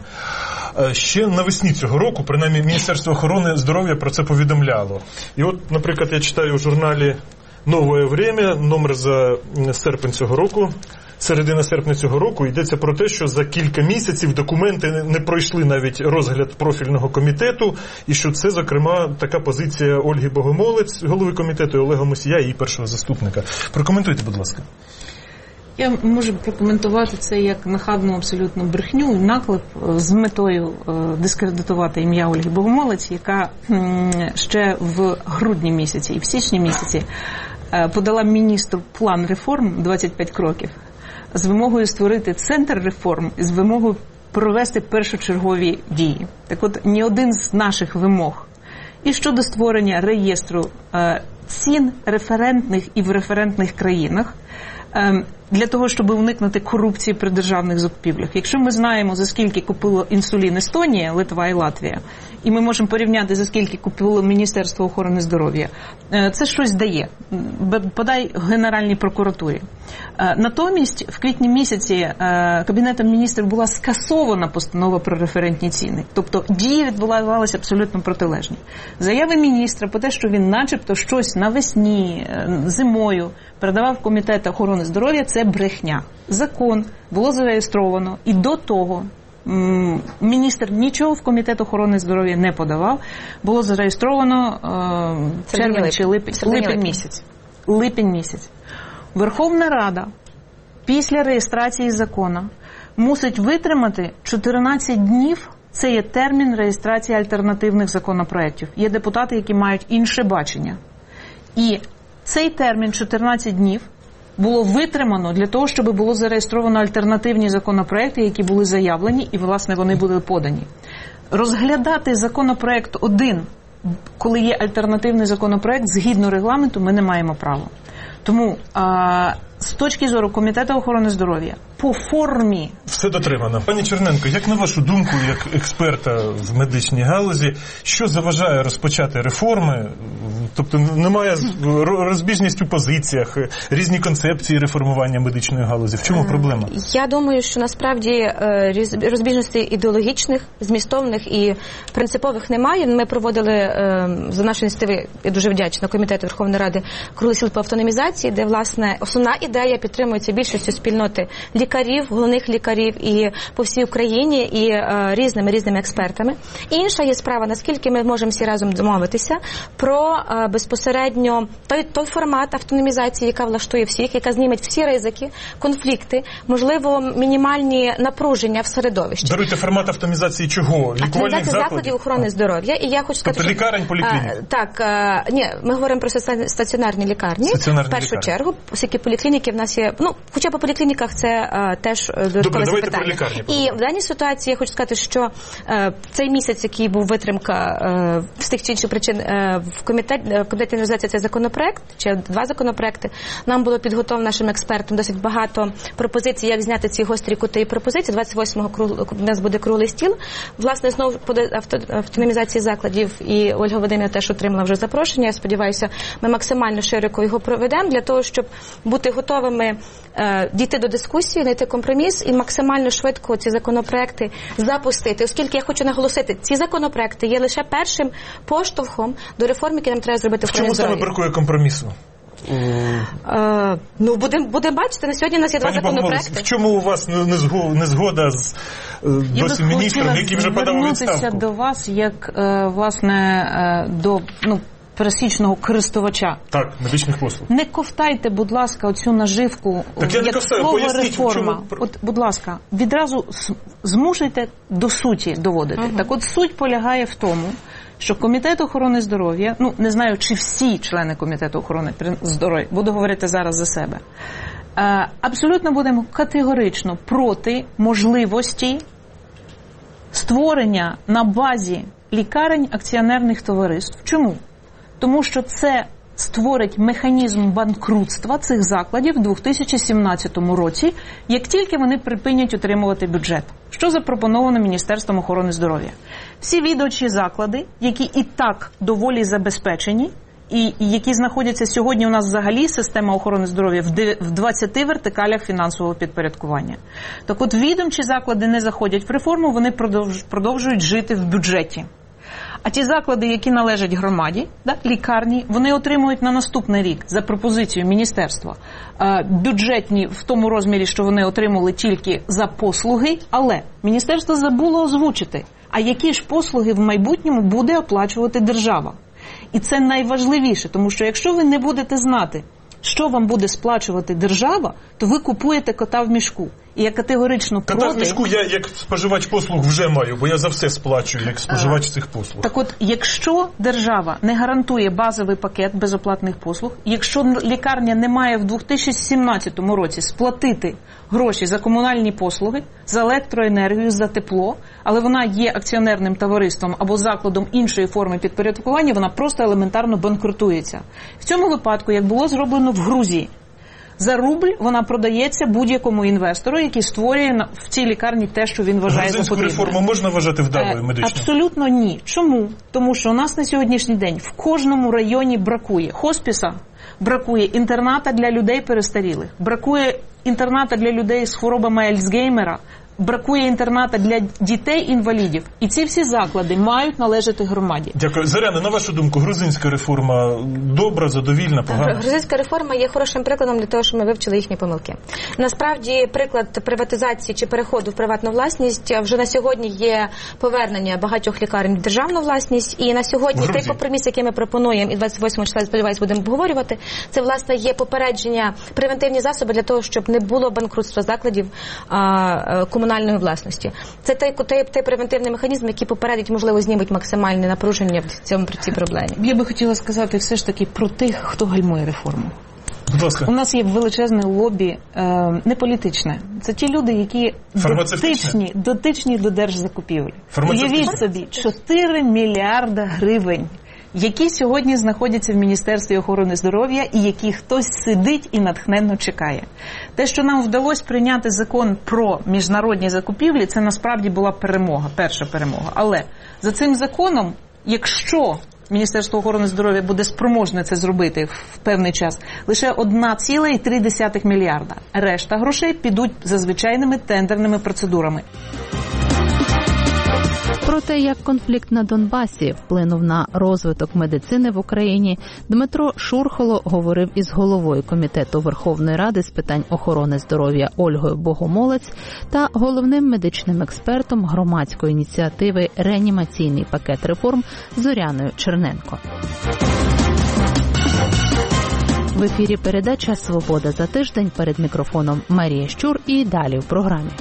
Speaker 7: Ще навесні цього року, принаймні, Міністерство охорони здоров'я про це повідомляло. І от, наприклад, я читаю у журналі «Нове время», номер за серпень цього року, середина серпня цього року, йдеться про те, що за кілька місяців документи не пройшли навіть розгляд профільного комітету, і що це, зокрема, така позиція Ольги Богомолець, голови комітету, і Олега Мусія, її першого заступника. Прокоментуйте, будь ласка.
Speaker 4: Я можу прокоментувати це як нахабну абсолютно брехню, наклеп з метою дискредитувати ім'я Ольги Богомолець, яка ще в грудні місяці і в січні місяці подала міністру план реформ 25 кроків з вимогою створити центр реформ і з вимогою провести першочергові дії. Так от, ні один з наших вимог і щодо створення реєстру цін референтних і в референтних країнах, для того, щоб уникнути корупції при державних закупівлях. Якщо ми знаємо, за скільки купило інсулін Естонія, Литва і Латвія, і ми можемо порівняти, за скільки купило Міністерство охорони здоров'я, це щось дає, подай Генеральній прокуратурі. Натомість, в квітні місяці Кабінетом міністрів була скасована постанова про референтні ціни. Тобто дії відбувалися абсолютно протилежні. Заяви міністра про те, що він начебто щось навесні, зимою передавав в Комітет охорони здоров'я, це брехня. Закон було зареєстровано, і до того міністр нічого в Комітет охорони здоров'я не подавав. Було зареєстровано червень чи липень місяць. Верховна Рада після реєстрації закону мусить витримати 14 днів. Це є термін реєстрації альтернативних законопроєктів. Є депутати, які мають інше бачення. І цей термін 14 днів було витримано для того, щоб було зареєстровано альтернативні законопроекти, які були заявлені, і, власне, вони були подані. Розглядати законопроект один, коли є альтернативний законопроект, згідно регламенту, ми не маємо права. Тому з точки зору Комітету охорони здоров'я, по формі...
Speaker 7: Все дотримано. Пані Черненко, як на вашу думку, як експерта в медичній галузі, що заважає розпочати реформи? Тобто немає розбіжність у позиціях, різні концепції реформування медичної галузі. В чому проблема?
Speaker 11: Я думаю, що насправді розбіжностей ідеологічних, змістовних і принципових немає. Ми проводили за нашої ініціативи, я дуже вдячна, Комітету Верховної Ради круглий стіл по автономізації, де, власне, основна ідея підтримується більшістю спільноти лікарів, головних лікарів і по всій Україні, і різними експертами. Інша є справа, наскільки ми можемо всі разом домовитися про безпосередньо той формат автономізації, яка влаштує всіх, яка зніме всі ризики, конфлікти, можливо, мінімальні напруження в середовищі.
Speaker 7: Даруйте формат автономізації чого? Лікувальних
Speaker 11: закладів охорони здоров'я. І я хочу сказати,
Speaker 7: тобто лікарень, поліклінік?
Speaker 11: Так, ні, ми говоримо про стаціонарні лікарні. В першу чергу, оскільки поліклініки в нас є, хоча по поліклініках це теж додаткове запитання. І в даній ситуації я хочу сказати, що цей місяць, який був витримка з тих чи інших причин в комітеті реалізації цей законопроект, чи два законопроекти, нам було підготовлено нашим експертам досить багато пропозицій, як зняти ці гострі кути і пропозиції. 28-го у нас буде круглий стіл. Власне, знову по автономізації закладів, і Ольга Вадимівна теж отримала вже запрошення. Я сподіваюся, ми максимально широко його проведемо для того, щоб бути готовими дійти до дискусії, знайти компроміс і максимально швидко ці законопроекти запустити. Оскільки я хочу наголосити, ці законопроекти є лише першим поштовхом до реформ, які нам треба зробити в охороні здоров'я.
Speaker 7: В чому саме бракує компромісу?
Speaker 11: Будемо бачити. На сьогодні у нас є два законопроекти.
Speaker 7: В чому у вас незгода з досі міністром, який вже подав відставку?
Speaker 4: Я би хотіла звернутися до вас, як, власне, до пересічного користувача.
Speaker 7: Так, медичних послуг.
Speaker 4: Не ковтайте, будь ласка, оцю наживку,
Speaker 7: так я не ковтаю,
Speaker 4: слово
Speaker 7: поясніть,
Speaker 4: реформа. От, будь ласка, відразу змушуйте до суті доводити. Так от суть полягає в тому, що Комітет охорони здоров'я, не знаю, чи всі члени Комітету охорони здоров'я, буду говорити зараз за себе, абсолютно будемо категорично проти можливості створення на базі лікарень акціонерних товариств. Чому? Тому що це створить механізм банкрутства цих закладів у 2017 році, як тільки вони припинять отримувати бюджет. Що запропоновано Міністерством охорони здоров'я? Всі відомчі заклади, які і так доволі забезпечені, і які знаходяться сьогодні у нас взагалі система охорони здоров'я в 20 вертикалях фінансового підпорядкування. Так от відомчі заклади не заходять в реформу, вони продовжують жити в бюджеті. А ті заклади, які належать громаді, лікарні, вони отримують на наступний рік за пропозицією міністерства бюджетні в тому розмірі, що вони отримали тільки за послуги, але міністерство забуло озвучити, а які ж послуги в майбутньому буде оплачувати держава. І це найважливіше, тому що якщо ви не будете знати, що вам буде сплачувати держава, то ви купуєте кота в мішку. І я категорично проти...
Speaker 7: Кота в мішку я як споживач послуг вже маю, бо я за все сплачую, як споживач цих послуг.
Speaker 4: Так от, якщо держава не гарантує базовий пакет безоплатних послуг, якщо лікарня не має в 2017 році сплатити гроші за комунальні послуги, за електроенергію, за тепло, але вона є акціонерним товариством або закладом іншої форми підпорядкування, вона просто елементарно банкрутується. В цьому випадку, як було зроблено в Грузії, За рубль вона продається будь-якому інвестору, який створює в цій лікарні те, що він вважає за потрібне.
Speaker 7: Грузинську реформу можна вважати вдалою медичною?
Speaker 4: Абсолютно ні. Чому? Тому що у нас на сьогоднішній день в кожному районі бракує хоспіса, бракує інтерната для людей перестарілих, бракує інтерната для людей з хворобами Альцгеймера, бракує інтерната для дітей-інвалідів. І ці всі заклади мають належати громаді.
Speaker 7: Дякую. Зоряна, на вашу думку, грузинська реформа добра, задовільна, погана?
Speaker 11: Грузинська реформа є хорошим прикладом для того, щоб ми вивчили їхні помилки. Насправді, приклад приватизації чи переходу в приватну власність вже на сьогодні є повернення багатьох лікарень в державну власність. І на сьогодні той компроміс, який ми пропонуємо, і 28 числа, сподіваюся, будемо обговорювати, це, власне, є попередження, превентивні засоби для того, щоб не було банкрутства закладів комунальної власності. Це той превентивний механізм, який попередить, можливо, знімуть максимальне напруження в цій проблемі.
Speaker 4: Я би хотіла сказати все ж таки про тих, хто гальмує реформу.
Speaker 7: Будь ласка.
Speaker 4: У нас є величезне лобі, не політичне. Це ті люди, які дотичні до держзакупівель. Уявіть собі, 4 мільярда гривень, які сьогодні знаходяться в Міністерстві охорони здоров'я і які хтось сидить і натхненно чекає. Те, що нам вдалося прийняти закон про міжнародні закупівлі, це насправді була перемога, перша перемога. Але за цим законом, якщо Міністерство охорони здоров'я буде спроможне це зробити в певний час, лише 1,3 мільярда. Решта грошей підуть за звичайними тендерними процедурами.
Speaker 1: Про те, як конфлікт на Донбасі вплинув на розвиток медицини в Україні, Дмитро Шурхало говорив із головою Комітету Верховної Ради з питань охорони здоров'я Ольгою Богомолець та головним медичним експертом громадської ініціативи «Реанімаційний пакет реформ» Зоряною Черненко. В ефірі передача «Свобода за тиждень», перед мікрофоном Марія Щур і далі в програмі.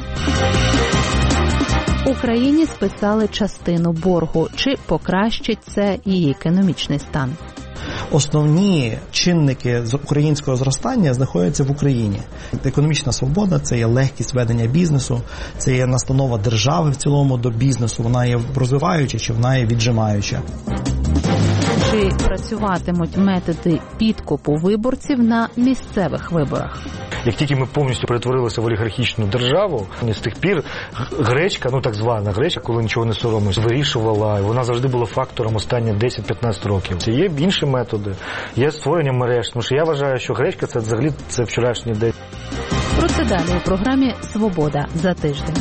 Speaker 1: Україні списали частину боргу. Чи покращить це її економічний стан?
Speaker 12: Основні чинники українського зростання знаходяться в Україні. Економічна свобода – це є легкість ведення бізнесу, це є настанова держави в цілому до бізнесу, вона є розвиваюча чи вона є віджимаюча.
Speaker 1: Чи працюватимуть методи підкупу виборців на місцевих виборах?
Speaker 13: Як тільки ми повністю перетворилися в олігархічну державу, з тих пір гречка, так звана гречка, коли нічого не соромиш, вирішувала, вона завжди була фактором останні 10-15 років. Це є інші методи, є створення мереж, тому що я вважаю, що гречка це взагалі це вчорашній день.
Speaker 1: Про це далі у програмі «Свобода за тиждень».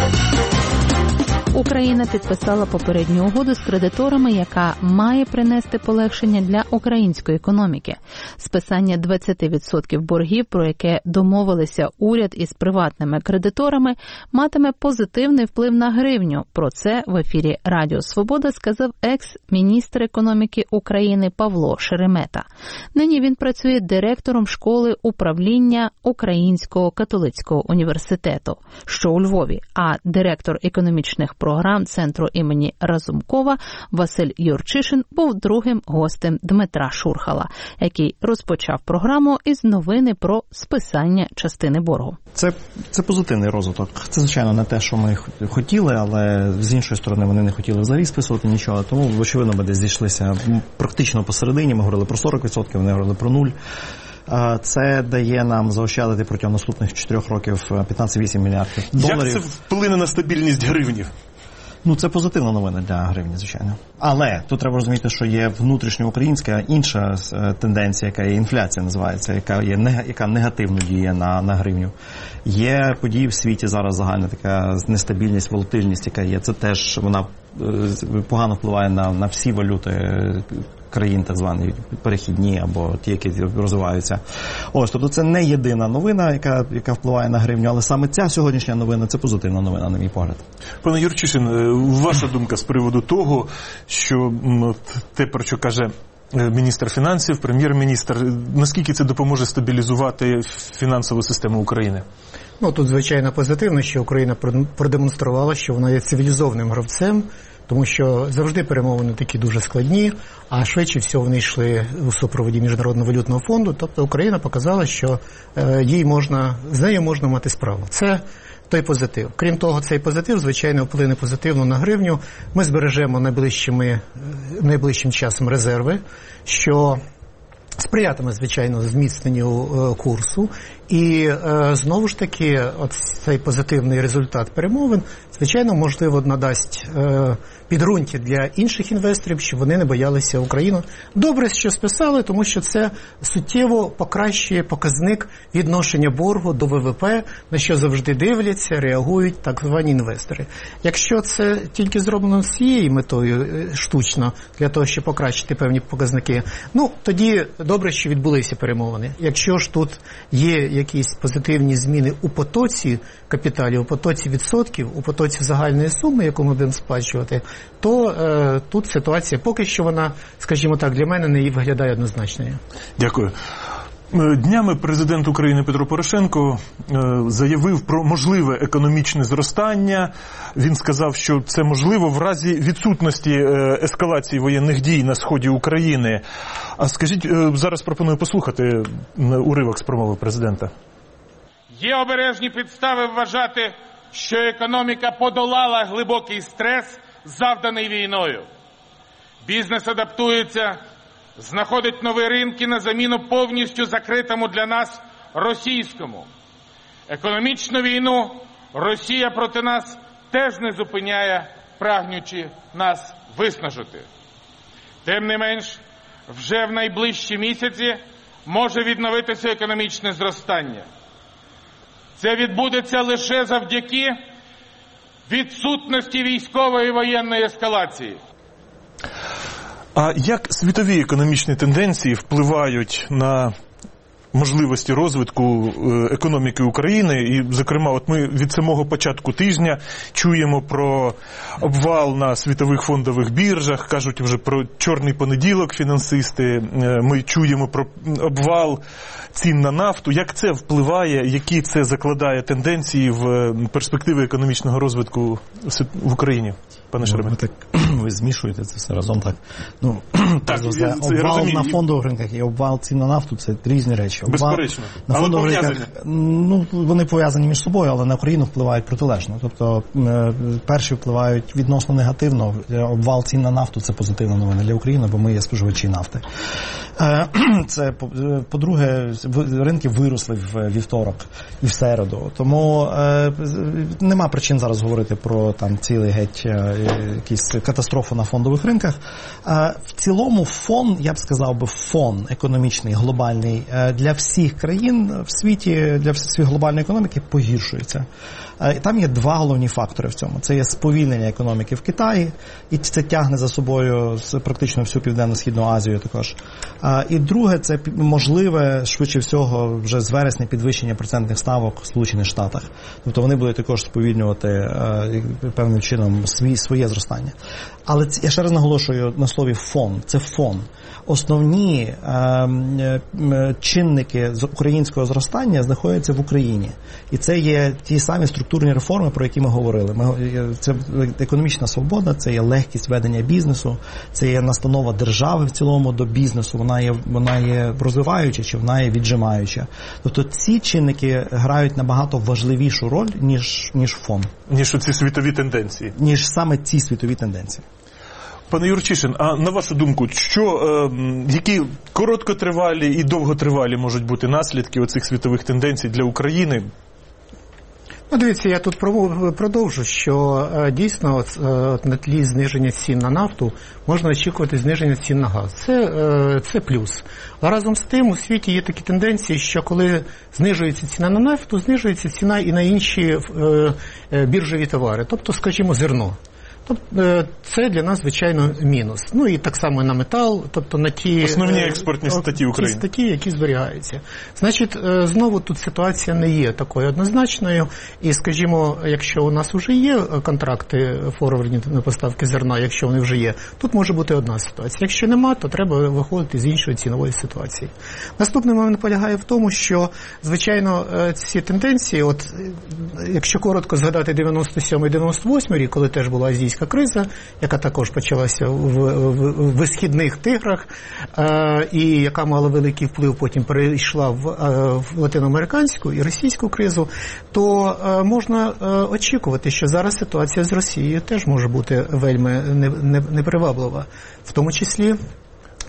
Speaker 1: Україна підписала попередню угоду з кредиторами, яка має принести полегшення для української економіки. Списання 20% боргів, про яке домовилися уряд із приватними кредиторами, матиме позитивний вплив на гривню. Про це в ефірі Радіо Свобода сказав екс-міністр економіки України Павло Шеремета. Нині він працює директором школи управління Українського католицького університету, що у Львові, а директор економічних програм Центру імені Разумкова Василь Юрчишин був другим гостем Дмитра Шурхала, який розпочав програму із новини про списання частини боргу.
Speaker 12: Це позитивний розвиток. Це, звичайно, не те, що ми хотіли, але з іншої сторони вони не хотіли взагалі списувати нічого, тому, очевидно, ми десь зійшлися практично посередині, ми говорили про 40%, вони говорили про 0%. Це дає нам заощадити протягом наступних 4 років 15,8 мільярдів доларів.
Speaker 7: Як це вплине на стабільність гривні?
Speaker 12: Це позитивна новина для гривні, звичайно. Але тут треба розуміти, що є внутрішньоукраїнська інша тенденція, яка є інфляція, називається, яка негативно діє на гривню. Є події в світі зараз загальна така нестабільність, волатильність, яка є. Це теж вона погано впливає на всі валюти країн, так звані перехідні або ті, які розвиваються. Тобто це не єдина новина, яка впливає на гривню, але саме ця сьогоднішня новина – це позитивна новина, на мій погляд.
Speaker 7: Пане Юрчишин, ваша думка з приводу того, що те, про що каже міністр фінансів, прем'єр-міністр, наскільки це допоможе стабілізувати фінансову систему України?
Speaker 14: Тут, звичайно, позитивно, що Україна продемонструвала, що вона є цивілізованим гравцем, тому що завжди перемовини такі дуже складні, а швидше всього вони йшли у супроводі Міжнародного валютного фонду. Тобто Україна показала, що з нею можна мати справу. Це той позитив. Крім того, цей позитив, звичайно, вплине позитивно на гривню. Ми збережемо найближчим часом резерви, що з сприятиме, звичайно, зміцненню курсу. І знову ж таки, от цей позитивний результат перемовин, звичайно, можливо, надасть підґрунтя для інших інвесторів, щоб вони не боялися Україну. Добре, що списали, тому що це суттєво покращує показник відношення боргу до ВВП, на що завжди дивляться, реагують так звані інвестори. Якщо це тільки зроблено з цією метою штучно, для того, щоб покращити певні показники, тоді добре, що відбулися перемовини. Якщо ж тут є якісь позитивні зміни у потоці капіталів, у потоці відсотків, у потоці загальної суми, яку ми будемо сплачувати, то тут ситуація поки що вона, скажімо так, для мене не виглядає однозначною.
Speaker 7: Дякую. Днями президент України Петро Порошенко заявив про можливе економічне зростання. Він сказав, що це можливо в разі відсутності ескалації воєнних дій на сході України. А скажіть, зараз пропоную послухати уривок з промови президента.
Speaker 10: Є обережні підстави вважати, що економіка подолала глибокий стрес, завданий війною. Бізнес адаптується, знаходить нові ринки на заміну повністю закритому для нас російському. Економічну війну Росія проти нас теж не зупиняє, прагнучи нас виснажити. Тим не менш, вже в найближчі місяці може відновитися економічне зростання. Це відбудеться лише завдяки відсутності військової і воєнної ескалації.
Speaker 7: А як світові економічні тенденції впливають на можливості розвитку економіки України? І, зокрема, от ми від самого початку тижня чуємо про обвал на світових фондових біржах, кажуть вже про чорний понеділок фінансисти, ми чуємо про обвал цін на нафту. Як це впливає, які це закладає тенденції в перспективи економічного розвитку в Україні? Пане Шеремет.
Speaker 12: Ви змішуєте це все разом, так? Обвал на фондових ринках і обвал цін на нафту – це різні речі.
Speaker 7: Безперечно.
Speaker 12: На фондових ринках, вони пов'язані між собою, але на Україну впливають протилежно. Тобто, перші впливають відносно негативно. Обвал цін на нафту – це позитивна новина для України, бо ми є споживачі нафти. Це, по-друге, ринки виросли в вівторок і в середу. Тому нема причин зараз говорити про там цілий геть якісь катастрофу на фондових ринках. В цілому фон, я б сказав би, фон економічний, глобальний для всіх країн в світі, для всієї глобальної економіки погіршується. Там є два головні фактори в цьому. Це є сповільнення економіки в Китаї, і це тягне за собою практично всю Південно-Східну Азію також. І друге, це можливе, швидше всього, вже з вересня підвищення процентних ставок в Сполучених Штатах. Тобто вони будуть також сповільнювати певним чином своє зростання. Але я ще раз наголошую на слові фон. Це фон. Основні чинники українського зростання знаходяться в Україні. І це є ті самі структурні реформи, про які ми говорили. Це економічна свобода, це є легкість ведення бізнесу, це є настанова держави в цілому до бізнесу. Вона є розвиваюча чи вона є віджимаюча. Тобто ці чинники грають набагато важливішу роль, ніж фон.
Speaker 7: Ніж оці світові тенденції.
Speaker 12: Ніж саме ці світові тенденції.
Speaker 7: Пане Юрчишин, а на вашу думку, які короткотривалі і довготривалі можуть бути наслідки оцих світових тенденцій для України?
Speaker 14: Дивіться, я тут продовжу, що дійсно на тлі зниження цін на нафту можна очікувати зниження цін на газ. Це плюс. А разом з тим у світі є такі тенденції, що коли знижується ціна на нафту, знижується ціна і на інші біржові товари, тобто, скажімо, зерно. Це для нас, звичайно, мінус. І так само на метал, тобто на ті
Speaker 7: основні експортні статті України.
Speaker 14: Ті статті, які зберігаються. Значить, знову тут ситуація не є такою однозначною. І, скажімо, якщо у нас вже є контракти форвардні на поставки зерна, якщо вони вже є, тут може бути одна ситуація. Якщо нема, то треба виходити з іншої цінової ситуації. Наступний момент полягає в тому, що, звичайно, ці тенденції, якщо коротко згадати 97-98 рік, коли теж була азійська криза, яка також почалася в висхідних тиграх, і яка мала великий вплив, потім перейшла в латиноамериканську і російську кризу, то можна очікувати, що зараз ситуація з Росією теж може бути вельми неприваблива. В тому числі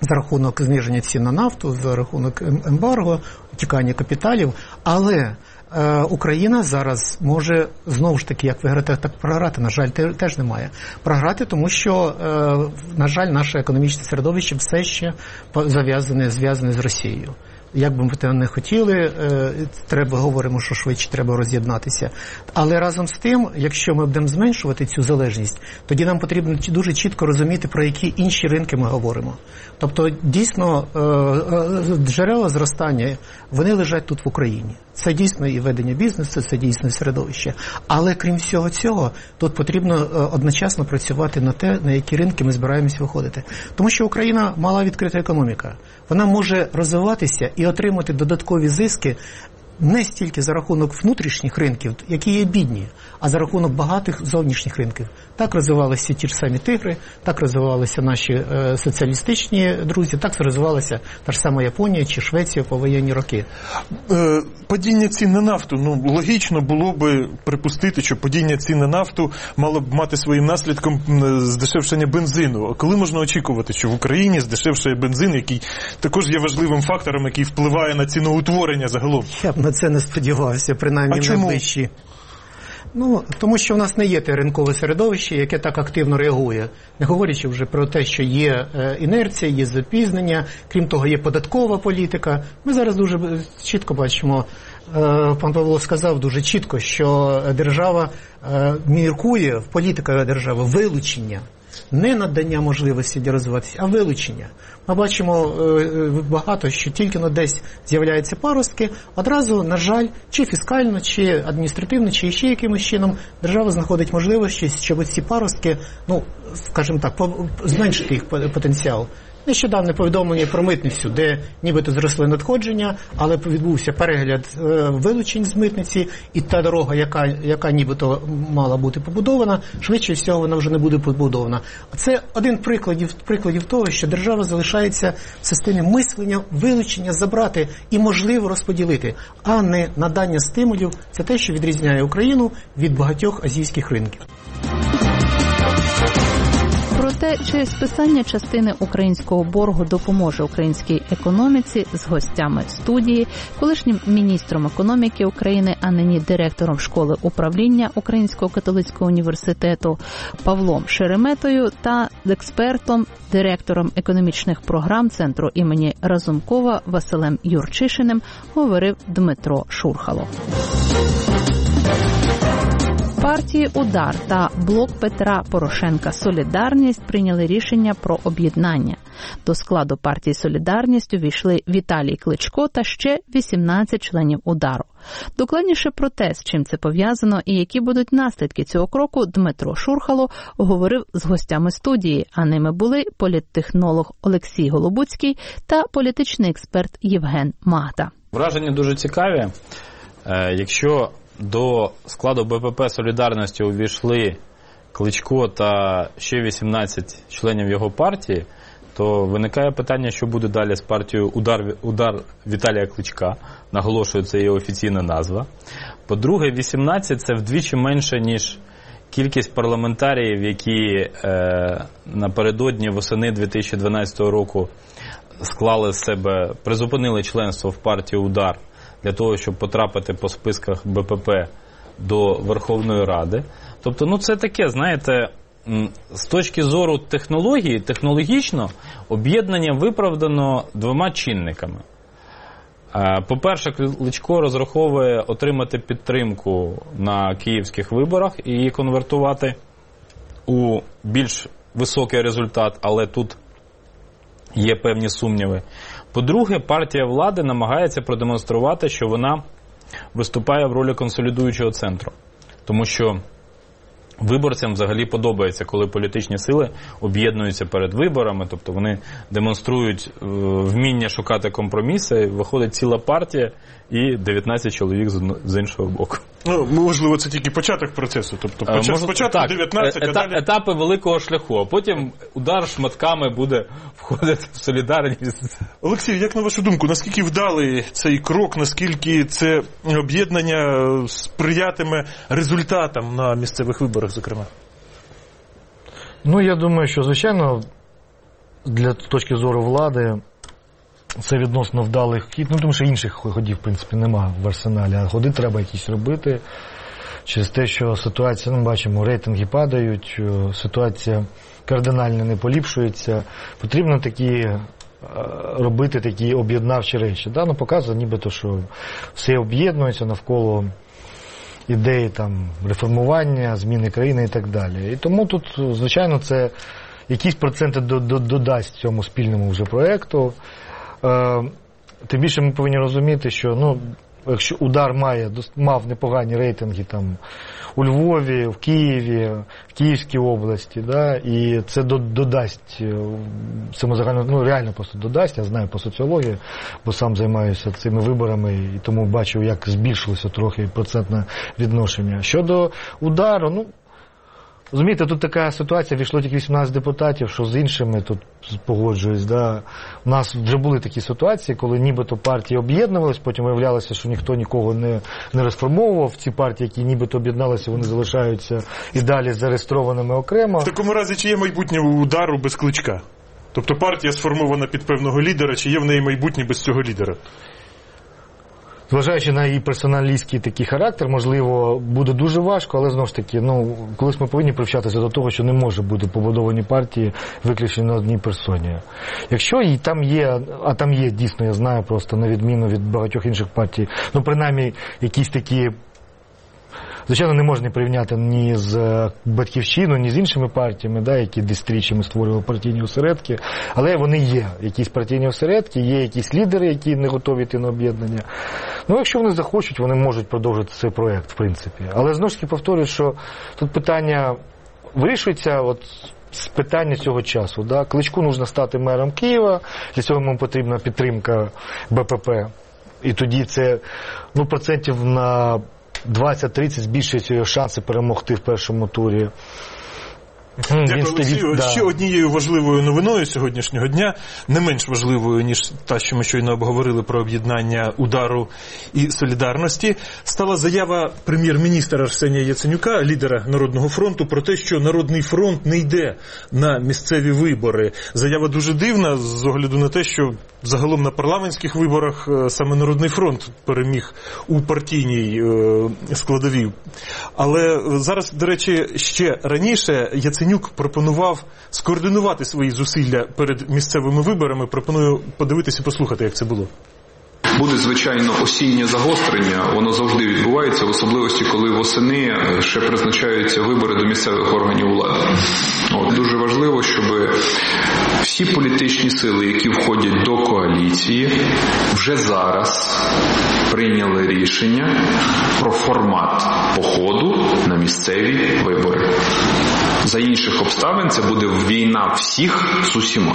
Speaker 14: за рахунок зниження цін на нафту, за рахунок ембарго, тікання капіталів, але Україна зараз може, знову ж таки, як виграти, так програти, на жаль, теж немає. Програти, тому що, на жаль, наше економічне середовище все ще зв'язане з Росією. Як би ми те не хотіли, говоримо, що швидше треба роз'єднатися. Але разом з тим, якщо ми будемо зменшувати цю залежність, тоді нам потрібно дуже чітко розуміти, про які інші ринки ми говоримо. Тобто, дійсно, джерела зростання, вони лежать тут в Україні. Це дійсно і ведення бізнесу, це дійсно і середовище. Але крім всього цього, тут потрібно одночасно працювати на те, на які ринки ми збираємось виходити. Тому що Україна мала відкрита економіка. Вона може розвиватися і отримати додаткові зиски не стільки за рахунок внутрішніх ринків, які є бідні, а за рахунок багатих зовнішніх ринків. Так розвивалися ті ж самі тигри, так розвивалися наші соціалістичні друзі, так розвивалася та ж сама Японія чи Швеція в повоєнні роки.
Speaker 7: Падіння цін на нафту, логічно було би припустити, що падіння цін на нафту мало б мати своїм наслідком здешевшення бензину. А коли можна очікувати, що в Україні здешевшає бензин, який також є важливим фактором, який впливає на ціноутворення загалом?
Speaker 14: Я б на це не сподівався, принаймні в найближчі. Тому що в нас не є те ринкове середовище, яке так активно реагує. Не говорячи вже про те, що є інерція, є запізнення, крім того, є податкова політика. Ми зараз дуже чітко бачимо, пан Павло сказав дуже чітко, що держава міркує, політика держави, вилучення. Не надання можливості для розвиватися, а вилучення. Ми бачимо багато, що тільки десь з'являються паростки, одразу, на жаль, чи фіскально, чи адміністративно, чи ще якимось чином держава знаходить можливості, щоб ці паростки, скажімо так, зменшити їх потенціал. Нещодавне повідомлення про митницю, де нібито зросли надходження, але відбувся перегляд вилучень з митниці, і та дорога, яка нібито мала бути побудована, швидше всього вона вже не буде побудована. Це один прикладів того, що держава залишається в системі мислення, вилучення, забрати і можливо розподілити, а не надання стимулів. Це те, що відрізняє Україну від багатьох азійських ринків.
Speaker 1: Проте, чи списання частини українського боргу допоможе українській економіці, з гостями студії, колишнім міністром економіки України, а нині директором школи управління Українського католицького університету Павлом Шереметою та експертом, директором економічних програм Центру імені Разумкова Василем Юрчишиним, говорив Дмитро Шурхало. Партії «Удар» та блок Петра Порошенка «Солідарність» прийняли рішення про об'єднання. До складу партії «Солідарність» увійшли Віталій Кличко та ще 18 членів «Удару». Докладніше про те, з чим це пов'язано і які будуть наслідки цього кроку, Дмитро Шурхало говорив з гостями студії, а ними були політтехнолог Олексій Голобуцький та політичний експерт Євген Магда.
Speaker 15: Враження дуже цікаві. Якщо до складу БПП «Солідарності» увійшли Кличко та ще 18 членів його партії, то виникає питання, що буде далі з партією «Удар» Віталія Кличка. Наголошую, це є офіційна назва. По-друге, 18 – це вдвічі менше, ніж кількість парламентаріїв, які напередодні восени 2012 року склали з себе, призупинили членство в партії «Удар» для того, щоб потрапити по списках БПП до Верховної Ради. Тобто, це таке, знаєте, з точки зору технології, технологічно об'єднання виправдано двома чинниками. По-перше, Кличко розраховує отримати підтримку на київських виборах і її конвертувати у більш високий результат, але тут є певні сумніви. По-друге, партія влади намагається продемонструвати, що вона виступає в ролі консолідуючого центру. Тому що виборцям взагалі подобається, коли політичні сили об'єднуються перед виборами, тобто вони демонструють вміння шукати компроміси, виходить ціла партія і 19 чоловік з іншого боку.
Speaker 7: Можливо, це тільки початок процесу, тобто спочатку так, 19, а далі...
Speaker 15: Етапи великого шляху, а потім «Удар» шматками буде входити в солідарність.
Speaker 7: Олексій, як на вашу думку, наскільки вдалий цей крок, наскільки це об'єднання сприятиме результатам на місцевих виборах, зокрема?
Speaker 13: Я думаю, що, звичайно, для точки зору влади це відносно вдалий хід, тому що інших ходів, в принципі, нема в арсеналі, а ходи треба якісь робити. Через те, що ситуація, бачимо, рейтинги падають, ситуація кардинально не поліпшується. Потрібно робити такі об'єднавчі речі. Показує нібито, що все об'єднується навколо ідеї реформування, зміни країни і так далі. І тому тут, звичайно, це якісь проценти додасть цьому спільному вже проєкту. Тим більше ми повинні розуміти, що якщо удар мав непогані рейтинги у Львові, в Києві, в Київській області, і це додасть, цьому загально, реально просто додасть, я знаю по соціології, бо сам займаюся цими виборами і тому бачив, як збільшилося трохи процентне відношення. Щодо удару, розумієте, тут така ситуація, війшло тільки 18 депутатів, що з іншими тут погоджуюсь. У нас вже були такі ситуації, коли нібито партії об'єднувались, потім виявлялося, що ніхто нікого не розформовував. Ці партії, які нібито об'єдналися, вони залишаються і далі зареєстрованими окремо.
Speaker 7: В такому разі, чи є майбутнє удару без Кличка? Тобто партія сформована під певного лідера, чи є в неї майбутнє без цього лідера?
Speaker 13: Зважаючи на її персоналістський такий характер, можливо, буде дуже важко, але знову ж таки, колись ми повинні привчатися до того, що не може бути побудовані партії виключно на одній персоні. Якщо і там є, а там є дійсно, я знаю просто, на відміну від багатьох інших партій, принаймні якісь такі, звичайно, не можна порівняти ні з Батьківщиною, ні з іншими партіями, які десятиріччями створювали партійні осередки, але вони є, якісь партійні осередки, є якісь лідери, які не готові йти на об'єднання. Якщо вони захочуть, вони можуть продовжити цей проєкт, в принципі. Але, знову ж таки, повторюю, що тут питання вирішується з питання цього часу. Кличку потрібно стати мером Києва, для цього йому потрібна підтримка БПП. І тоді це, процентів на 20-30 збільшуються його шанси перемогти в першому турі.
Speaker 7: Дякую, Олексію. Ще однією важливою новиною сьогоднішнього дня, не менш важливою, ніж та, що ми щойно обговорили про об'єднання «Удару» і «Солідарності», стала заява прем'єр-міністра Арсенія Яценюка, лідера Народного фронту, про те, що Народний фронт не йде на місцеві вибори. Заява дуже дивна, з огляду на те, що загалом на парламентських виборах саме Народний фронт переміг у партійній складовій. Але зараз, до речі, ще раніше Яценюк пропонував скоординувати свої зусилля перед місцевими виборами. Пропоную подивитися і послухати, як це було.
Speaker 16: Буде, звичайно, осіннє загострення, воно завжди відбувається, в особливості, коли восени ще призначаються вибори до місцевих органів влади. Дуже важливо, щоб всі політичні сили, які входять до коаліції, вже зараз прийняли рішення про формат походу на місцеві вибори. За інших обставин це буде війна всіх з усіма.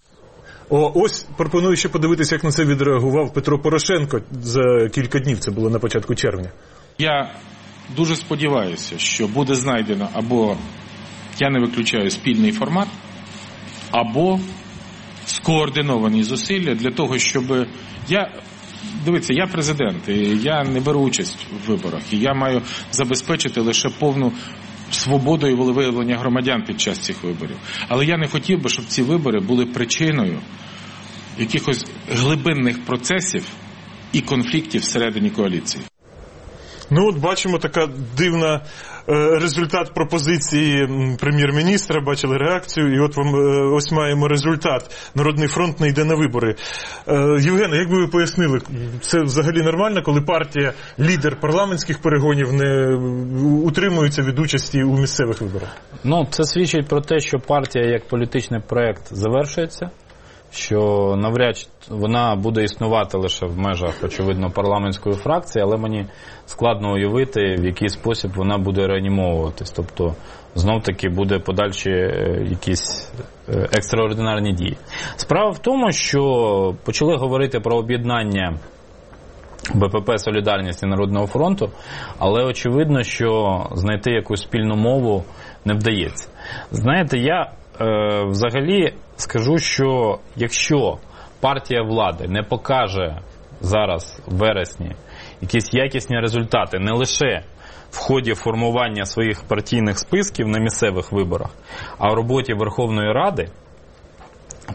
Speaker 7: Ось пропоную ще подивитися, як на це відреагував Петро Порошенко за кілька днів, це було на початку червня.
Speaker 10: Я дуже сподіваюся, що буде знайдено або, я не виключаю, спільний формат, або скоординовані зусилля для того, щоб Дивіться, я президент, і я не беру участь в виборах, і я маю забезпечити лише повну свободу і волевиявлення громадян під час цих виборів. Але я не хотів би, щоб ці вибори були причиною якихось глибинних процесів і конфліктів всередині коаліції.
Speaker 7: Бачимо, така дивна результат пропозиції прем'єр-міністра, бачили реакцію, і ось маємо результат. Народний фронт не йде на вибори. Євгене, як би ви пояснили, це взагалі нормально, коли партія, лідер парламентських перегонів не утримується від участі у місцевих виборах?
Speaker 15: Це свідчить про те, що партія як політичний проєкт завершується, що навряд вона буде існувати лише в межах, очевидно, парламентської фракції, але мені складно уявити, в який спосіб вона буде реанімовуватись. Тобто, знов-таки, буде подальші якісь екстраординарні дії. Справа в тому, що почали говорити про об'єднання БПП, Солідарність і Народного фронту, але очевидно, що знайти якусь спільну мову не вдається. Знаєте, я взагалі скажу, що якщо партія влади не покаже зараз в вересні якісь якісні результати не лише в ході формування своїх партійних списків на місцевих виборах, а в роботі Верховної Ради,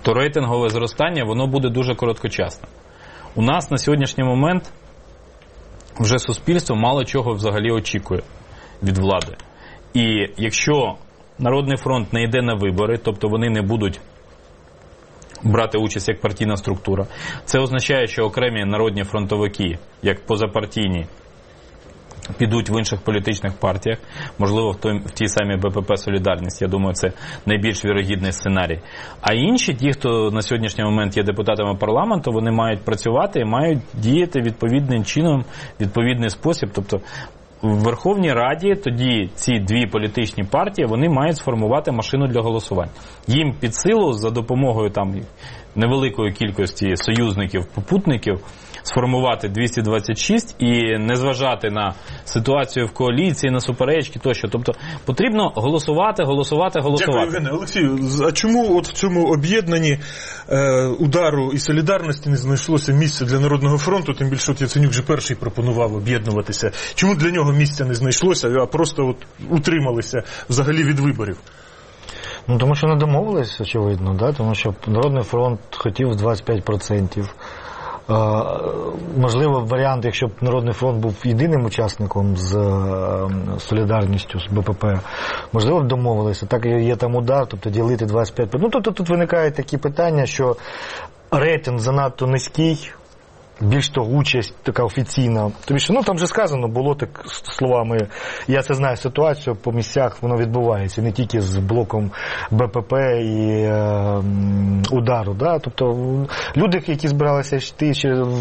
Speaker 15: то рейтингове зростання, воно буде дуже короткочасно. У нас на сьогоднішній момент вже суспільство мало чого взагалі очікує від влади. І якщо Народний фронт не йде на вибори, тобто вони не будуть брати участь як партійна структура, це означає, що окремі народні фронтовики, як позапартійні, підуть в інших політичних партіях, можливо, в тій самій БПП «Солідарність». Я думаю, це найбільш вірогідний сценарій. А інші, ті, хто на сьогоднішній момент є депутатами парламенту, вони мають працювати і мають діяти відповідним чином, відповідний спосіб. Тобто в Верховній Раді тоді ці дві політичні партії, вони мають сформувати машину для голосування. Їм під силу за допомогою там невеликої кількості союзників, попутників, сформувати 226 і не зважати на ситуацію в коаліції, на суперечки тощо. Тобто потрібно голосувати.
Speaker 7: Дякую, Євгене. Олексію, а чому от в цьому об'єднанні удару і солідарності не знайшлося місця для Народного фронту, тим більше от Яценюк вже перший пропонував об'єднуватися. Чому для нього місця не знайшлося, а просто от утрималися взагалі від виборів?
Speaker 13: Ну, тому що не домовились, очевидно, да? Тому що Народний фронт хотів 25%. Можливо, варіант, якщо б Народний фронт був єдиним учасником з солідарністю, з БПП, можливо б домовилися. Так є там удар, тобто ділити 25%. Ну, тобто тут виникають такі питання, що рейтинг занадто низький, більш того, участь така офіційна. Тобі що, ну там же сказано було так словами, я це знаю ситуацію, по місцях воно відбувається, не тільки з блоком БПП і удару. Да? Тобто люди, які збиралися йти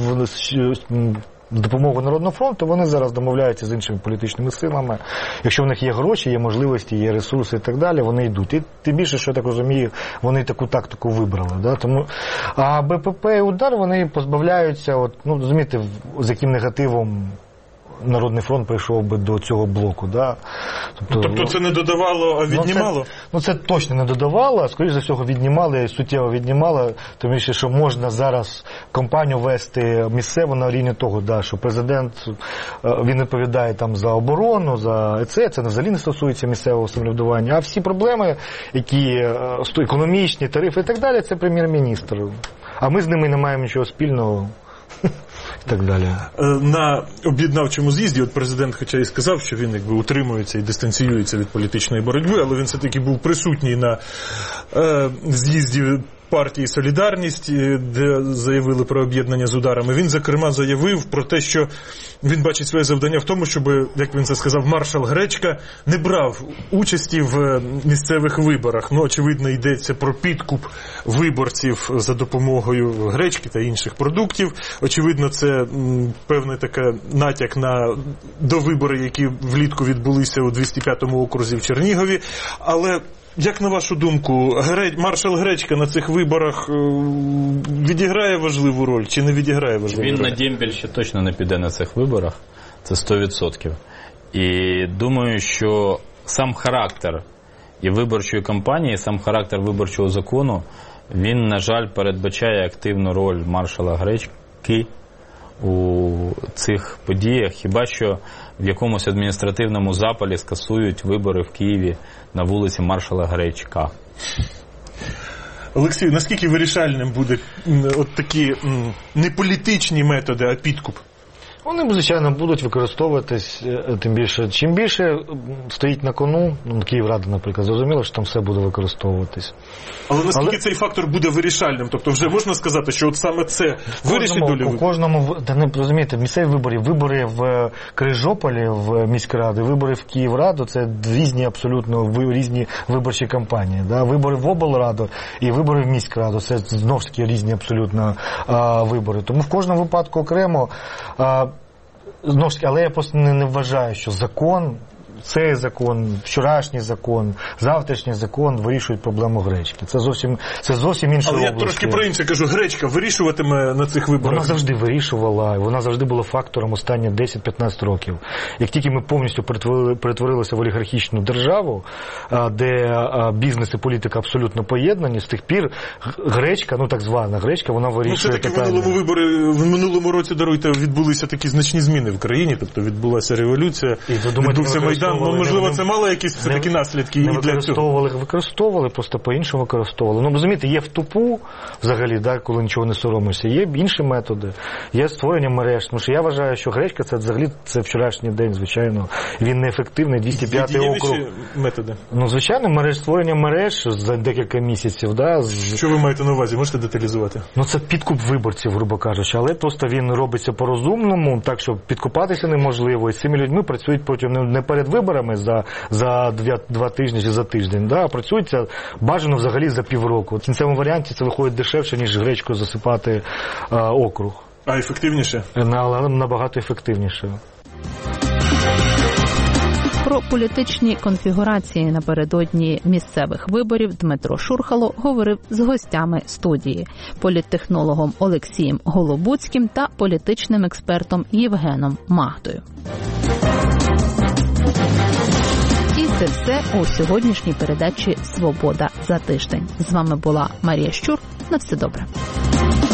Speaker 13: з допомогою Народного фронту, вони зараз домовляються з іншими політичними силами. Якщо в них є гроші, є можливості, є ресурси і так далі, вони йдуть. І тим більше, що я так розумію, вони таку тактику вибрали. Да? Тому, а БПП і удар, вони позбавляються, от, ну, розумієте, з яким негативом Народний фронт прийшов би до цього блоку. Да?
Speaker 7: Тобто це не додавало, а віднімало?
Speaker 13: Це точно не додавало, а скоріш за всього віднімало, і суттєво віднімало, тому що можна зараз кампанію вести місцево на рівні того, да, що президент, він відповідає там за оборону, за це взагалі не стосується місцевого самоврядування, а всі проблеми, які економічні, тарифи і так далі, це прем'єр-міністр. А ми з ними не маємо нічого спільного. І так далі.
Speaker 7: На об'єднавчому з'їзді от президент, хоча і сказав, що він якби утримується і дистанціюється від політичної боротьби, але він все-таки був присутній на з'їзді партії «Солідарність», де заявили про об'єднання з ударами. Він, зокрема, заявив про те, що він бачить своє завдання в тому, щоб, як він це сказав, маршал Гречка не брав участі в місцевих виборах. Ну, очевидно, йдеться про підкуп виборців за допомогою гречки та інших продуктів. Очевидно, це певний такий натяк на довибори, які влітку відбулися у 205-му окрузі в Чернігові. Але як на вашу думку, маршал Гречка на цих виборах відіграє важливу роль чи не відіграє важливу роль?
Speaker 15: Він на дембель ще точно не піде на цих виборах, це 100%. І думаю, що сам характер і виборчої кампанії, сам характер виборчого закону, він, на жаль, передбачає активну роль маршала Гречки у цих подіях, хіба що в якомусь адміністративному запалі скасують вибори в Києві на вулиці маршала Гречка.
Speaker 7: Олексій, наскільки вирішальним буде от такі не політичні методи, а підкуп?
Speaker 13: Вони, звичайно, будуть використовуватись, тим більше, чим більше стоїть на кону, Київрада, наприклад, зрозуміло, що там все буде використовуватись.
Speaker 7: Але наскільки цей фактор буде вирішальним? Тобто вже можна сказати, що от саме це вирішить долю виборів?
Speaker 13: У кожному, розумієте, місцеві вибори в Крижополі, в міськради, вибори в Київраду, це різні абсолютно різні виборчі кампанії. Да? Вибори в облраду і вибори в міськраду, це знову ж таки різні абсолютно вибори. Тому в кожному випадку окремо. Знову ж таки, але я просто не вважаю, що цей закон, вчорашній закон, завтрашній закон вирішують проблему гречки. Це зовсім інша область.
Speaker 7: Але я трошки про інше кажу, гречка вирішуватиме на цих виборах?
Speaker 13: Вона завжди вирішувала, вона завжди була фактором останні 10-15 років. Як тільки ми повністю перетворилися в олігархічну державу, де бізнес і політика абсолютно поєднані, з тих пір гречка, так звана гречка, вона вирішує питання.
Speaker 7: В минулому році, даруйте, відбулися такі значні зміни в країні, тобто відбулася революція, відбувся Майдан. можливо, це мало якісь все-таки наслідки і для цього?
Speaker 13: Використовували, просто по-іншому використовували. Ну, розумієте, є в тупу, взагалі, коли нічого не соромишся, є інші методи, є створення мереж. Тому що я вважаю, що гречка це взагалі вчорашній день, звичайно. Він неефективний, 205 округ.
Speaker 7: Методи?
Speaker 13: Ну, звичайно, створення мереж за декілька місяців.
Speaker 7: Що ви маєте на увазі? Можете деталізувати?
Speaker 13: Ну, це підкуп виборців, грубо кажучи, але просто він робиться по-розумному, так, що підкупатися неможливо. І з цими людьми працюють потім не перед виборами за 2 тижні чи за тиждень, а працюють бажано взагалі за півроку. В кінцевому варіанті це виходить дешевше, ніж гречкою засипати округ.
Speaker 7: А ефективніше?
Speaker 13: Але набагато ефективніше.
Speaker 1: Про політичні конфігурації напередодні місцевих виборів Дмитро Шурхало говорив з гостями студії – політтехнологом Олексієм Голобуцьким та політичним експертом Євгеном Магдою. І це все у сьогоднішній передачі «Свобода за тиждень». З вами була Марія Щур. На все добре.